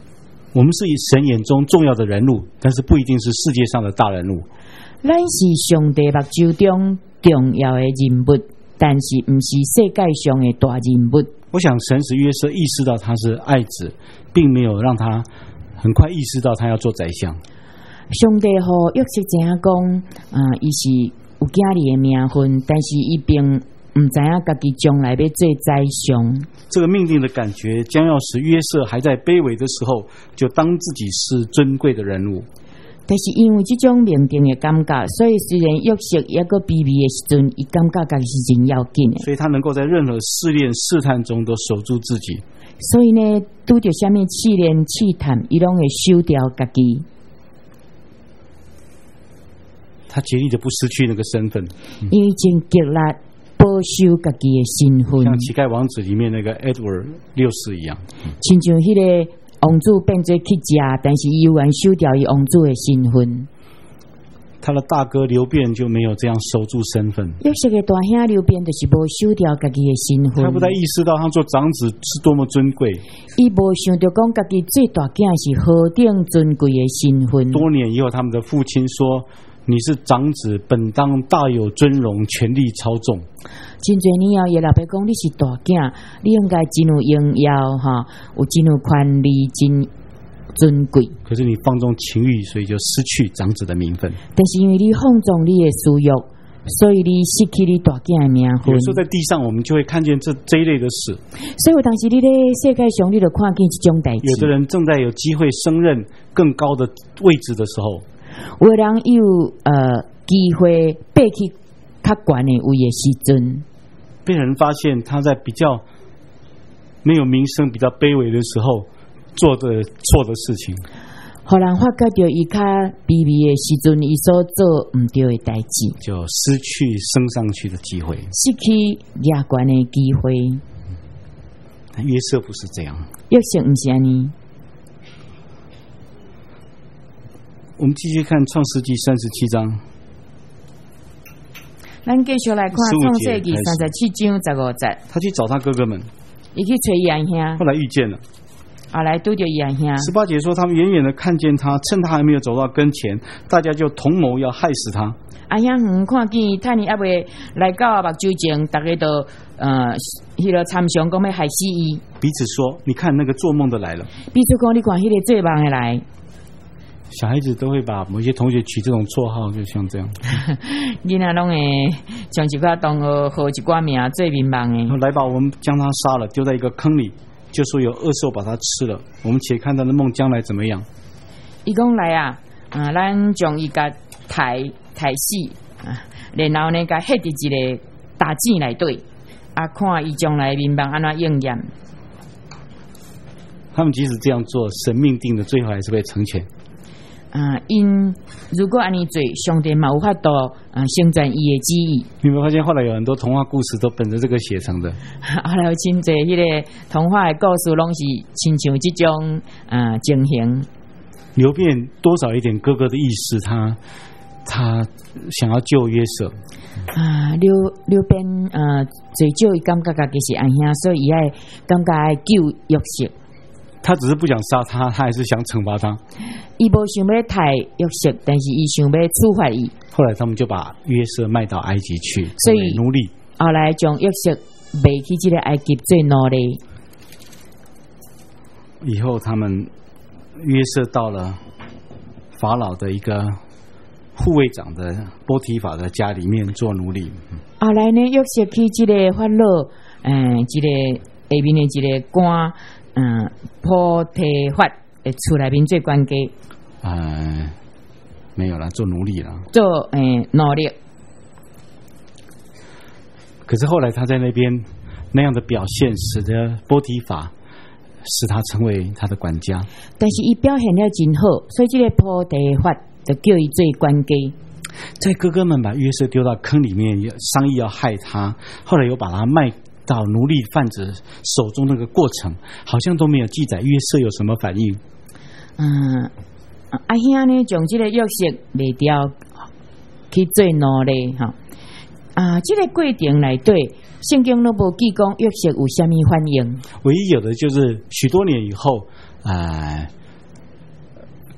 我们是以神眼中重要的人物，但是不一定是世界上的大人物。 咱是上帝目睭中重要的人物，但是不是世界上的大人物。 我想神使约瑟意识到他是爱子，并没有让他很快意识到他要做宰相。 上帝和约瑟知影讲，啊，伊是有囝儿的名分，但是伊并唔知影家己将来要做宰相。 这个命定的感觉将要使约瑟还在卑微的时候，就当自己是尊贵的人物。 但是因为这种命定的感觉，所以虽然约瑟一个卑微的时阵，伊感觉家己是真要紧的， 所以他能够在任何试炼试探中都守住自己。 所以呢，拄着什么试炼试探，伊拢会守掉家己。 他竭力的不失去那个身份， 因为真极力保守家己的身份， 像乞丐王子里面那个 Edward 六世一样， 亲像迄个王子变做乞食，但是伊有缘守掉伊王子的身份。 他的大哥刘辩就没有这样守住身份。 约瑟的大兄刘辩就是无守掉家己的身份， 他不但意识到他做长子是多么尊贵， 伊无想到讲家己最大囝是何等尊贵的身份。 多年以后，他们的父亲说：“你是长子，本当大有尊荣，权力操纵。” 真侪年后，伊老爸讲你是大囝，你应该真有荣耀哈，有真有权力，真尊贵。 可是你放纵情欲，所以就失去长子的名分。 但是因为你放纵你的私欲，所以你失去你大囝的名分。 有时候在地上，我们就会看见这这一类的事。 所以有当时你在世界上，你就看见这种代志。 有的人正在有机会升任更高的位置的时候， 有的人有呃机会爬去较悬的位的时阵， 被人发现他在比较没有名声、比较卑微的时候做的错的事情， 互人发觉到伊较卑微的时阵，伊所做唔对的代志， 就失去升上去的机会， 失去亚冠的机会。 约瑟不是这样， 约瑟唔是安尼。 我们继续看创世纪三十七章。 咱继续来看创世纪三十七章十五节。 他去找他哥哥们， 伊去找伊阿兄， 后来遇见了。 后来拄着伊阿兄。 十八节说，他们远远的看见他，趁他还没有走到跟前，大家就同谋要害死他。 阿兄远看见趁伊还未来到目睭前，大家都呃，迄个参详讲要害死伊。 彼此说：“你看那个做梦的来了。” 彼此讲：“你看迄个做梦的来。” 小孩子都会把某些同学取这种绰号，就像这样。 囡仔拢会像一个同学号一寡名最迷茫的。 来吧，我们将他杀了，丢在一个坑里，就说有恶兽把他吃了。我们且看他的梦将来怎么样。 伊讲来啊，啊，咱将伊甲抬抬死啊，然后呢，甲ฮ็伫一个大井内底，啊，看伊将来迷茫安怎应验。 他们即使这样做，神命定的最后还是会成全。 啊，因如果安尼做，上帝嘛有法度啊成全伊的旨意。 你有没有发现，后来有很多童话故事都本着这个写成的？ 后来有真侪迄个童话的故事，拢是亲像这种啊情形。 刘辩多少一点哥哥的意思，他他想要救约瑟。 啊，刘刘辩呃，最少伊感觉家己是安兄，所以伊爱感觉爱救约瑟。 他只是不想杀他，他还是想惩罚他。 伊无想要杀约瑟，但是伊想要处罚伊。 后来他们就把约瑟卖到埃及去， 所以奴隶。 后来将约瑟卖去这个埃及做奴隶。 以后他们约瑟到了法老的一个护卫长的波提法的家里面做奴隶。 后来呢，约瑟去这个法老，嗯，这个下面的这个官。嗯，波提法诶，厝内面做管家， 呃，没有了，做奴隶了， 做诶奴隶。 可是后来他在那边那样的表现，使得波提法使他成为他的管家。 但是伊表现了真好，所以这个波提法就叫伊做管家。 在哥哥们把约瑟丢到坑里面，商议要害他，后来又把他卖到奴隶贩子手中，那个过程好像都没有记载约瑟有什么反应。 嗯，阿兄呢，将这个约瑟卖掉去做奴隶哈。啊，这个过程内底，圣经都无记讲约瑟有虾米反应。 唯一有的就是许多年以后，呃，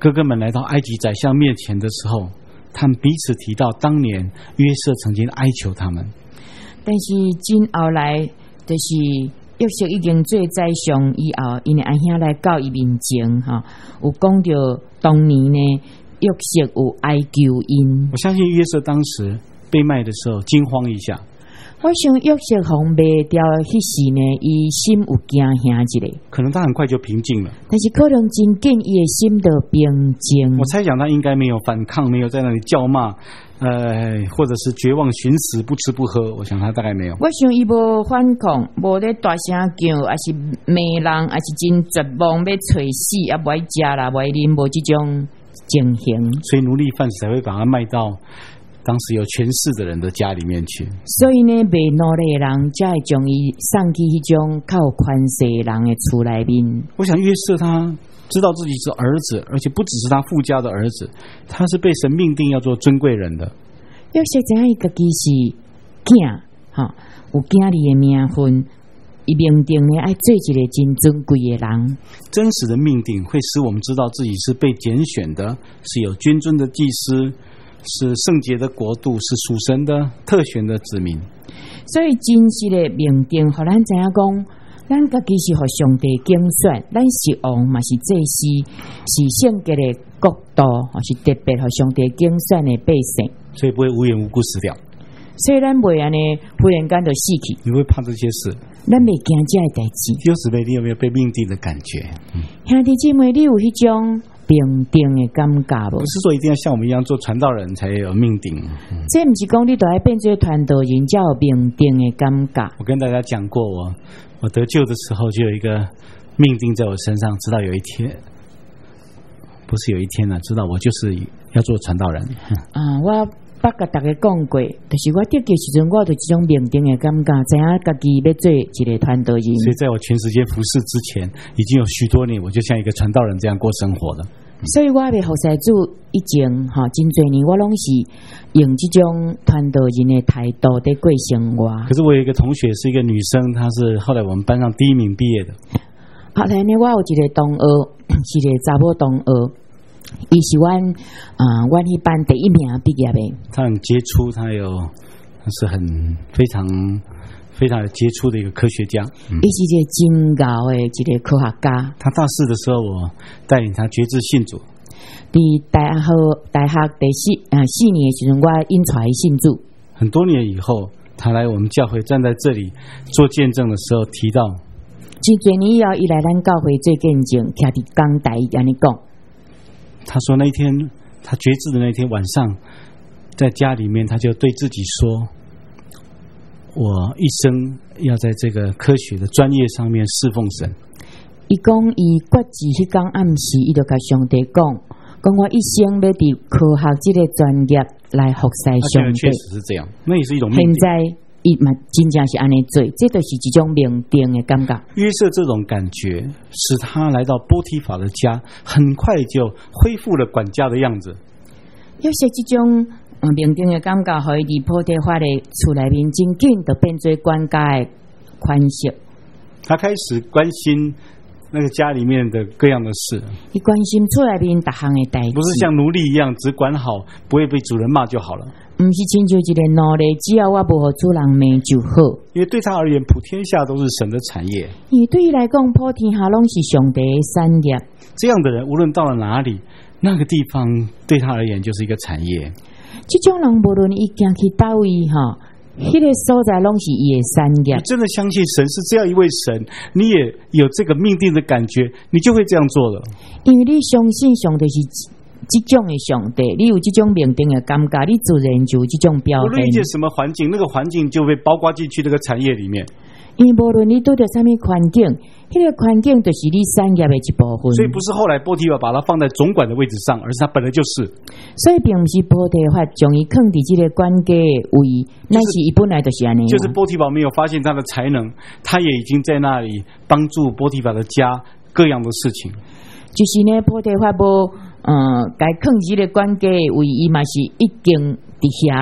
哥哥们来到埃及宰相面前的时候，他们彼此提到当年约瑟曾经哀求他们。 但是真后来就是约瑟已经做宰相以后，因为阿兄来到伊面前哈，有讲到当年呢约瑟有哀求因。 我相信约瑟当时被卖的时候惊慌一下。 我想约瑟红卖掉迄时呢，伊心有惊吓一个， 可能他很快就平静了， 但是可能真紧伊的心就平静。 我猜想他应该没有反抗，没有在那里叫骂，呃，或者是绝望寻死，不吃不喝。我想他大概没有。 我想伊无反抗，无咧大声叫，还是骂人，还是真绝望要找死，也无爱食啦，无爱啉，无这种情形。 所以奴隶贩子才会把他卖到当时有权势的人的家里面去， 所以呢，卖奴隶的人才会将伊送去迄种较有权势的人的厝内面。 我想约瑟他知道自己是儿子，而且不只是他父家的儿子，他是被神命定要做尊贵人的。 约瑟知影伊家己是囝，哈，有囝儿的名分，伊命定呢爱做一个真尊贵的人。 真实的命定会使我们知道自己是被拣选的，是有君尊的祭司。是圣洁的国度，是属神的特选的子民。 所以真实的命定，互咱知影讲，咱家己是互上帝拣选，咱是王嘛是祭司，是圣洁的国度，是特别互上帝拣选的百姓， 所以不会无缘无故死掉。 所以咱袂安尼忽然间就死去。 你会怕这些事？ 咱袂惊这个代志。 弟兄姊妹，你有没有被命定的感觉？ 嗯、兄弟姐妹，你有迄种命定的感觉无？ 不是说一定要像我们一样做传道人才有命定。 嗯、这不是讲你都要变做传道人才有命定的感觉。 我跟大家讲过，我我得救的时候就有一个命定在我身上，直到有一天，不是有一天呢、啊，知道我就是要做传道人。 啊，我。捌甲大家讲过，就是我得救时阵，我对这种命定的感觉，知影家己要做一个传道人。 所以在我全时间服侍之前，已经有许多年，我就像一个传道人这样过生活了。 嗯、所以我未服侍主以前，哈，真侪年我拢是用这种传道人的态度在过生活。 可是我有一个同学是一个女生，她是后来我们班上第一名毕业的。 后来呢，我有一个同学，是一个查某同学。伊是阮啊，阮、呃、迄班第一名毕业的。 他很杰出，他有他是很非常非常杰出的一个科学家。 伊、嗯、是一个真高的一个科学家。 他大四的时候，我带领他决志信主。 伫大学大学第四啊四年的时阵，我引出来信主。 很多年以后，他来我们教会站在这里做见证的时候，提到， 真侪年以后，伊来咱教会做见证，徛伫讲台安尼讲。 他说那天他决志的那天晚上，在家里面他就对自己说，我一生要在这个科学的专业上面侍奉神。 伊讲伊决志迄天暗时，伊就甲上帝讲，讲我一生要伫科学这个专业来服侍上帝。 确实是这样，那也是一种命定。 现在伊嘛真正是安尼做，这就是一种命定的感觉。 约瑟这种感觉使他来到波提法的家，很快就恢复了管家的样子。 约瑟这种嗯命定的感觉，互伊伫波提法的厝内面，真紧就变做管家的款式。 他开始关心那个家里面的各样的事， 伊关心厝内面逐项的代志， 不是像奴隶一样只管好，不会被主人骂就好了。 毋是亲像一个奴隶，只要我无互主人骂就好。 因为对他而言，普天下都是神的产业。 因为对伊来讲，普天下拢是上帝的产业。 这样的人，无论到了哪里，那个地方对他而言就是一个产业。 这种人无论伊行去叨位哈，迄、那个所在拢是伊的产业。 你真的相信神是这样一位神，你也有这个命定的感觉，你就会这样做了。因为你相信上帝是。这种的上帝，你有这种命定的感觉，你自然就有这种表现。 无论遇见什么环境，那个环境就被包括进去那个产业里面。 因为无论你对着什么环境，那个环境就是你产业的一部分。 所以不是后来波提法把它放在总管的位置上，而是他本来就是。 所以并不是波提法将伊放在这个管家的位，那、就是伊本来就是安尼。 就是波提法没有发现他的才能，他也已经在那里帮助波提法的家各样的事情。 就是呢，波提法无。嗯，该放这个管家位，伊嘛是已经伫遐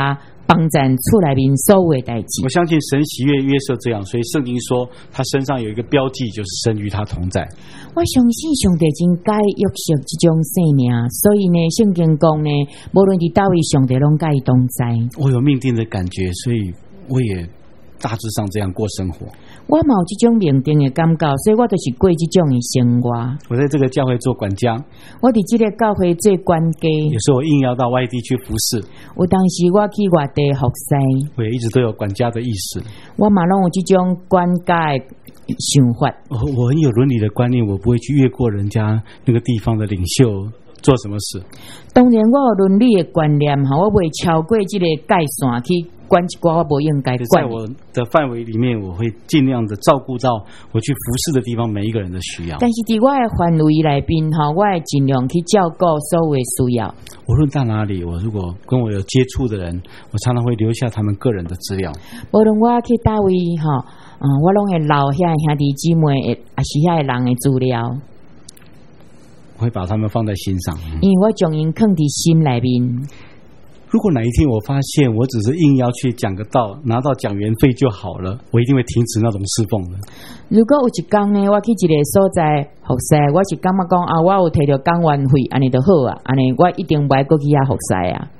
帮赞厝内面所有的代志。 我相信神喜悦约瑟这样，所以圣经说他身上有一个标记，就是神与他同在。 我相信上帝真介约瑟这种生命，所以呢，圣经讲呢，无论伫叨位，上帝拢介伊同在。 我有命定的感觉，所以我也大致上这样过生活。 我嘛有这种命定的感觉，所以我就是过这种的生活。 我在这个教会做管家， 我伫这个教会做管家， 有时候我硬要到外地去服侍。 有当时我去外地服侍， 我也一直都有管家的意识。 我嘛拢有这种管家的想法。 我我很有伦理的观念，我不会去越过人家那个地方的领袖做什么事。 当然，我有伦理的观念哈，我袂超过这个界线去管一寡我不应该管。 在我的范围里面，我会尽量的照顾到我去服侍的地方每一个人的需要。 但是在我的范围内边哈，我会尽量去照顾所有的需要。 无论到哪里，我如果跟我有接触的人，我常常会留下他们个人的资料。 无论我去哪位哈，嗯，我拢会留下兄弟姊妹的，也是遐个人的资料。 我会把他们放在心上， 因为我将因放伫心内面。 如果哪一天我发现我只是硬要去讲个道，拿到讲员费就好了，我一定会停止那种侍奉的。 如果有一天呢，我去一个所在服侍，我是感觉讲啊，我有摕到讲员费，安尼就好啊，安尼我一定不会过去遐服侍啊。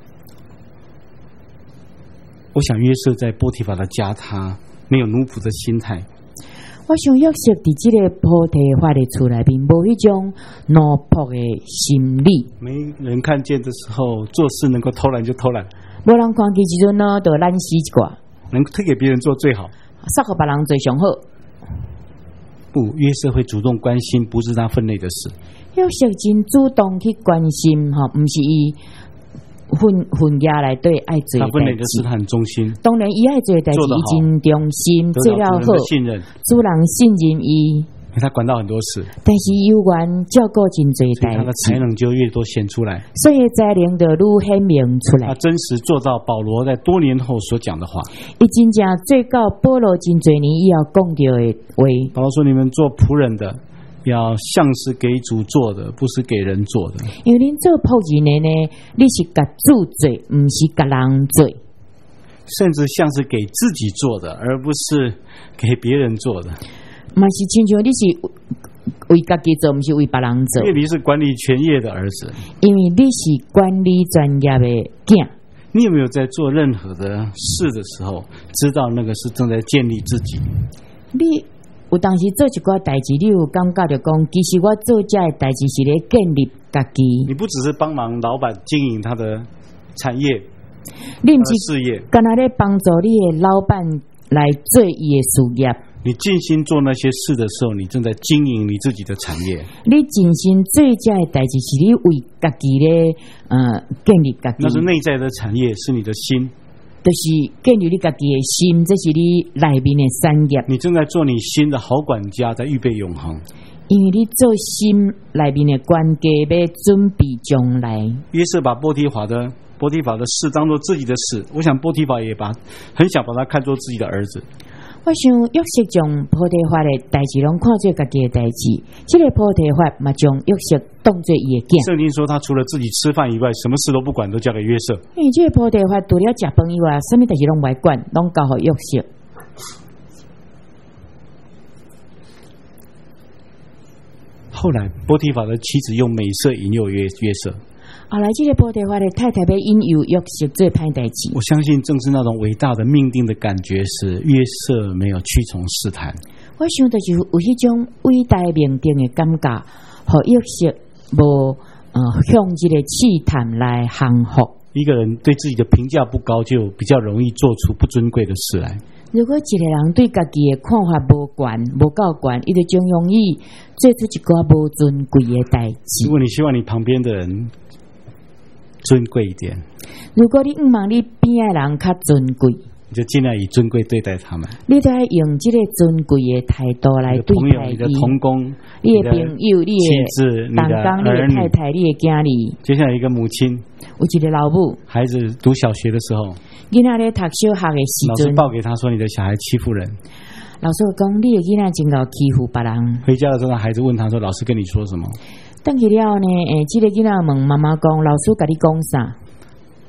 我想约瑟在波提乏的家，他没有奴仆的心态。 我想约瑟伫这个波提乏的厝内面，无迄种奴仆的心理。 没人看见的时候，做事能够偷懒就偷懒， 无人看见时阵呢，就懒死一寡， 能推给别人做最好， 撒给别人做上好。 不，约瑟会主动关心不是他分内的事。 约瑟真主动去关心哈，不是伊分分家来对爱做的代志。他分内的事他很忠心， 当然伊爱做的代志伊真忠心，做了好， 信任主人信任伊。 他管到很多事， 但是有缘照顾真多代志， 他的才能就越多显出来， 所以才能就愈显明出来。 他真实做到保罗在多年后所讲的话， 伊真正做到保罗真多年以后讲到的话。 保罗说：“你们做仆人的，要像是给主做的，不是给人做的。 因为恁做仆人的呢，你是给主做，不是给人做， 甚至像是给自己做的，而不是给别人做的。” 嘛是亲像你是为家己做，不是为别人做。 因为你是管理全业的儿子， 因为你是管理专业的囝。 你有没有在做任何的事的时候，知道那个是正在建立自己？ 你有当时做一寡代志，你有感觉着讲，其实我做这的代志是咧建立家己。 你不只是帮忙老板经营他的产业， 你不是事业， 干那咧帮助你的老板来做伊的事业。 你尽心做那些事的时候，你正在经营你自己的产业。 你尽心做这的代志，是你为家己咧，呃，建立家己。 那是内在的产业，是你的心， 就是建立你家己的心，这是你内面的产业。 你正在做你心的好管家，在预备永恒。 因为你做心内面的管家，要准备将来。 约瑟把波提乏的波提乏的事当作自己的事，我想波提乏也把很想把他看作自己的儿子。 我想约瑟将波提乏的代志拢看做家己的代志，这个波提乏嘛将约瑟当作伊的囝。 圣经说他除了自己吃饭以外，什么事都不管，都交给约瑟。 因为这个波提乏除了食饭以外，什么代志拢袂管，拢交给约瑟。 后来波提乏的妻子用美色引诱约约瑟。 后来，这个波提乏的太太要引诱约瑟做歹代志。 我相信，正是那种伟大的命定的感觉，使约瑟没有屈从试探。 我想就是有迄种伟大命定的感觉，和约瑟无呃向这个试探来降服。 一个人对自己的评价不高，就比较容易做出不尊贵的事来。 如果一个人对家己的看法无悬、无够悬，伊就将容易做出一个无尊贵的代志。 如果你希望你旁边的人尊贵一点， 如果你唔望你边的人较尊贵， 你就尽量以尊贵对待他们。 你都要用这个尊贵的态度来对待你的同工、 你的朋友、你的妻子、你的儿女、 太太、你的囝儿。 就像一个母亲， 有一个老母， 孩子读小学的时候， 囡仔咧读小学的时阵，老师报给他说你的小孩欺负人。 老师讲你的囡仔真够欺负别人。 回家的时候，孩子问他说：“老师跟你说什么？” 等去了呢，诶，这个囡仔问妈妈讲：“老师跟你讲啥？”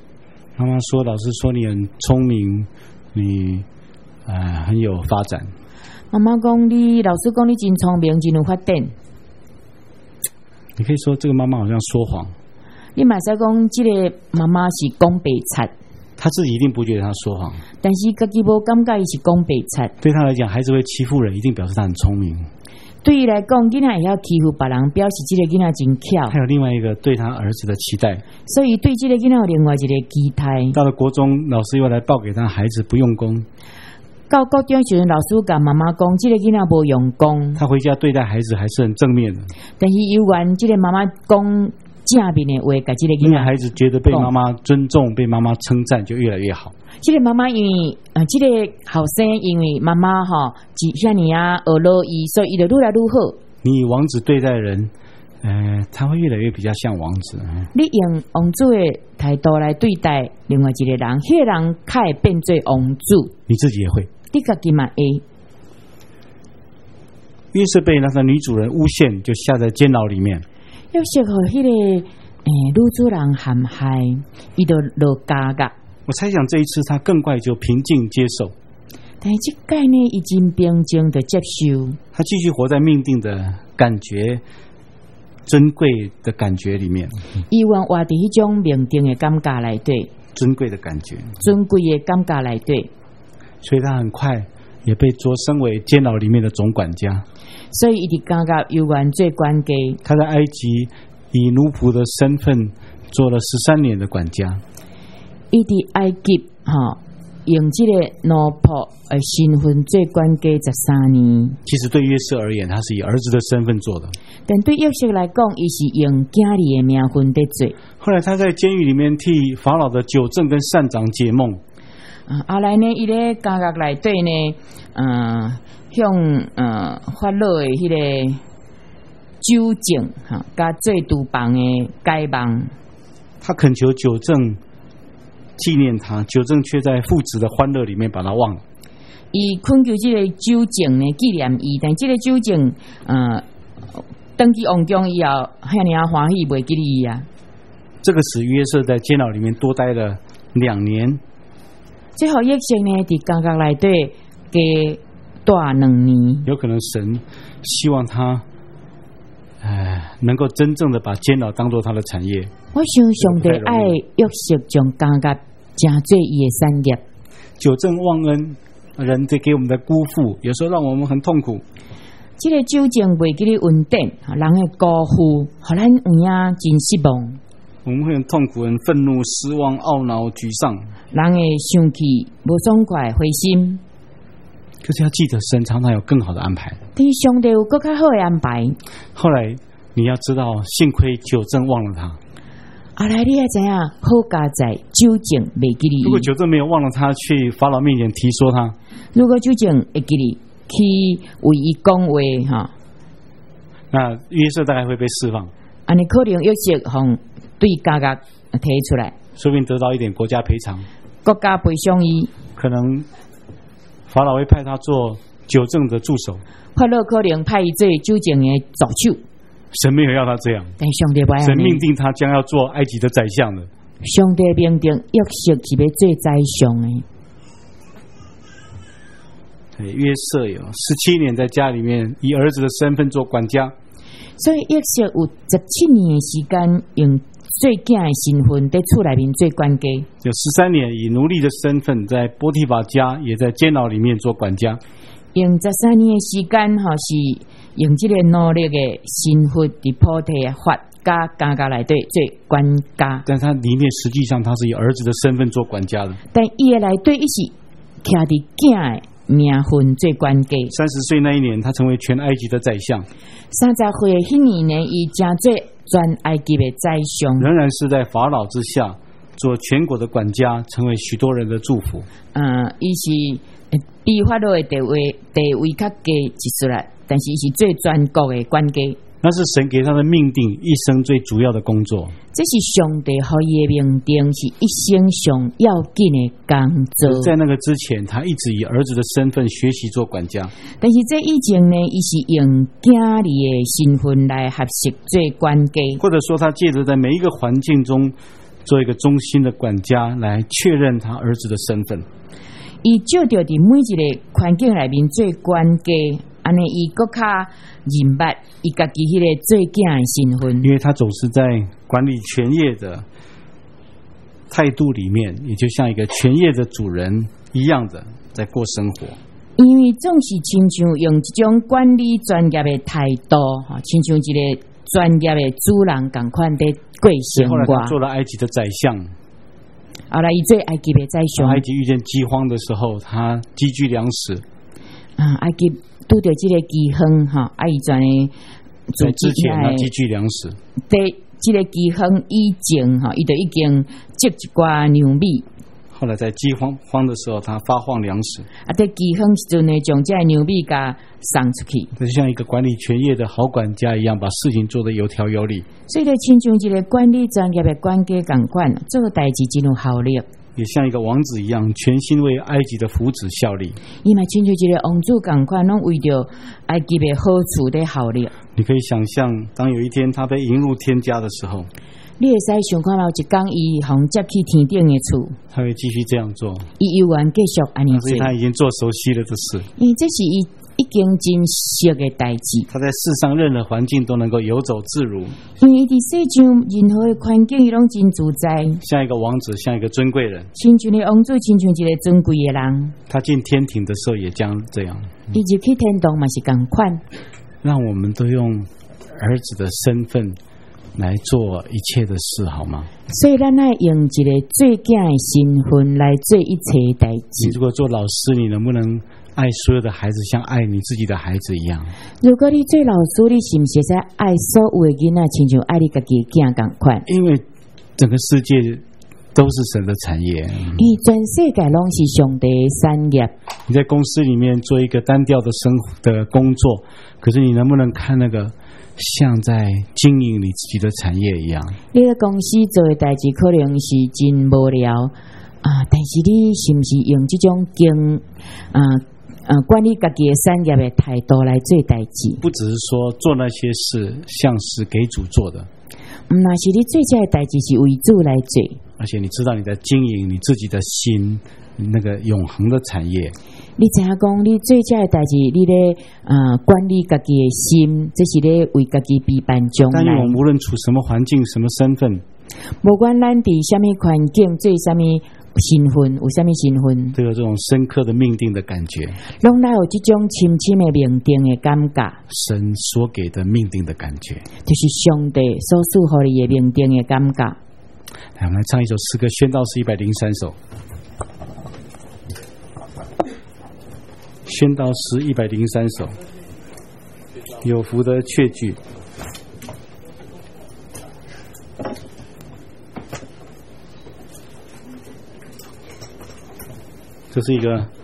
妈妈说：“老师说你很聪明，你呃很有发展。” 妈妈讲你，老师讲你真聪明，真有发展。 你可以说这个妈妈好像说谎。 你马使讲，这个妈妈是讲白贼， 她自己一定不觉得她说谎， 但是自己无感觉伊是讲白贼。 对她来讲，孩子会欺负人，一定表示她很聪明。 对伊来讲，囡仔会晓欺负别人，表示这个囡仔真巧。 还有另外一个对他儿子的期待， 所以对这个囡仔有另外一个期待。 到了国中，老师又来报给他孩子不用功。 到高中时，老师甲妈妈讲，这个囡仔无用功。 他回家对待孩子还是很正面的， 但是有缘这个妈妈讲正面的话，甲这个囡仔因为孩子觉得被妈妈尊重、被妈妈称赞，就越来越好。 这个妈妈因为啊，这个后生因为妈妈哈，是遐尼啊学乐伊，所以伊就愈来愈好。 你以王子对待人，呃，他会越来越比较像王子。 你用王子的态度来对待另外一个人，迄个人较会变做王子。 你自己也会， 你家己嘛会。 约瑟被那个女主人诬陷，就下在监牢里面。 约瑟和迄个诶女主人陷害，伊就落家噶。 我猜想这一次他更快就平静接受， 但是这届呢，已经平静的接受。 他继续活在命定的感觉、珍贵的感觉里面。 伊愿活伫迄种命定的感觉内底， 珍贵的感觉， 尊贵的感觉内底。 所以他很快也被擢升为监牢里面的总管家。 所以伊伫感觉有缘做管家。 他在埃及以奴仆的身份做了十三年的管家。 伊伫埃及哈、哦，用这个奴仆的身份做管家十三年。 其实对约瑟而言，他是以儿子的身份做的， 但对约瑟来讲，伊是用囝儿的名分在做。 后来他在监狱里面替法老的酒政跟善长解梦。 啊，后来呢，伊咧监狱内底呢，呃，向呃法老的迄个酒政哈，甲做督房的解梦。 他恳求酒政纪念他，酒政却在父子的欢乐里面把他忘了。 伊恳求这个酒政呢纪念伊，但这个酒政呃登记王宫以后，遐尼啊欢喜袂记伊啊。 这个使约瑟在监牢里面多待了两年。 最后约瑟呢，伫监狱内底加待两年。 有可能神希望他，呃，能够真正的把监牢当作他的产业。 我想上帝爱约瑟将监狱成做伊的产业。 酒政忘恩，人在给我们的辜负，有时候让我们很痛苦。 这个酒政袂记你恩典，人的辜负，互咱有影真失望。 我们会很痛苦、很愤怒、失望、懊恼、沮丧。 人会生气、无爽快、灰心。 可是要记得，神常常有更好的安排。 但是上帝有更较好的安排。 后来你要知道，幸亏酒政忘了他。 后来你也知影，好家在酒政袂记你。 如果酒政没有忘了他，去法老面前提说他， 如果酒政会记你，去为伊讲话哈， 那约瑟大概会被释放。 安尼可能约瑟互对家家提出来， 说不定得到一点国家赔偿， 国家赔偿伊。 可能法老会派他做酒政的助手， 法老可能派伊做酒政的助手。 神没有要他这样， 但上帝不爱神命定他将要做埃及的宰相的。 上帝命定约瑟是要做宰相的。 约瑟有十七年在家里面以儿子的身份做管家， 所以约瑟有十七年的时间用做囝的身份在厝内面做管家。 有十三年以奴隶的身份在波提乏家，也在监牢里面做管家。 用十三年的时间，哈是用这个奴隶的身份伫波提乏家监狱内底做管家。 但他里面实际上他是以儿子的身份做管家的。 但伊的内底伊是徛伫囝的名分做管家。 三十岁那一年，他成为全埃及的宰相。 三十岁迄年呢，伊成做全埃及的宰相， 仍然是在法老之下做全国的管家，成为许多人的祝福。 嗯，伊是比法老的地位地位较低一丝啦，但是伊是最全国的管家。 那是神给他的命定，一生最主要的工作。 这是上帝予伊的命定，是一生上要紧的工作。 在那个之前，他一直以儿子的身份学习做管家。 但是这以前呢，伊是用囝儿的身份来学习做管家， 或者说他借着在每一个环境中做一个忠心的管家，来确认他儿子的身份。 伊照着伫每一个环境内面做管家，安尼伊搁较认捌伊家己迄个做囝的身份。 因为他总是在管理全业的态度里面，也就像一个全业的主人一样的在过生活。 因为总是亲像用这种管理专业的态度，哈，亲像一个专业的主人共款在过生活。 后来他做了埃及的宰相， 后来伊做埃及的宰相。 埃及遇见饥荒的时候，他积聚粮食。 啊，埃及拄着这个饥荒，哈，啊，伊全的在之前他积聚粮食。 在这个饥荒以前，哈，伊就已经积一寡牛米。 后来在饥荒荒的时候，他发放粮食。 啊，在饥荒时阵呢，将这牛米给送出去。 这就像一个管理全业的好管家一样，把事情做得有条有理。 所以，咧，亲像一个管理专业的管家共款，做代志真有效率。 也像一个王子一样，全心为埃及的福祉效力。 伊嘛亲像一个王子共款，拢为着埃及的好处在效力。 你可以想象，当有一天他被迎入天家的时候， 你会使想看到一天伊互接去天顶的厝， 他会继续这样做。 伊犹原继续安尼做， 所以他已经做熟悉了这事。 因为这是伊已经真熟的代志。 他在世上任何环境都能够游走自如， 因为伫世上任何的环境伊拢真自在， 像一个王子，像一个尊贵人。 亲像的王子，亲像一个尊贵的人。 他进天庭的时候也将这样。 伊入去天堂嘛是共款。 让我们都用儿子的身份来做一切的事，好吗？ 所以咱爱用一个做囝的身份来做一切代志。 你如果做老师，你能不能爱所有的孩子像爱你自己的孩子一样？ 如果你做老师，你是不是在爱所有的囡仔，亲像爱你家己的囝共款？因为整个世界都是神的产业， 伊全世界拢是上帝的产业。 你在公司里面做一个单调的生活的工作，可是你能不能看那个像在经营你自己的产业一样？ 你在公司做的代志可能是真无聊啊，但是你是不是用这种经啊啊管理家己的产业的态度来做代志？ 不只是说做那些事像是给主做的， 嗯，那是你做这的代志是为主来做， 而且你知道你在经营你自己的心，那个永恒的产业。 你知影讲，你做这的代志，你咧啊管理家己的心，这是咧为家己备办将来。 但我们无论处什么环境、什么身份， 不管咱伫什么环境、做什么身份、有什么身份， 都有这种深刻的命定的感觉， 拢来有这种深深的命定的感觉。 神所给的命定的感觉， 就是上帝所赐予你的命定的感觉。 来，我们来唱一首诗歌，宣道诗一百零三首。宣道诗一百零三首，有福的确据。这是一个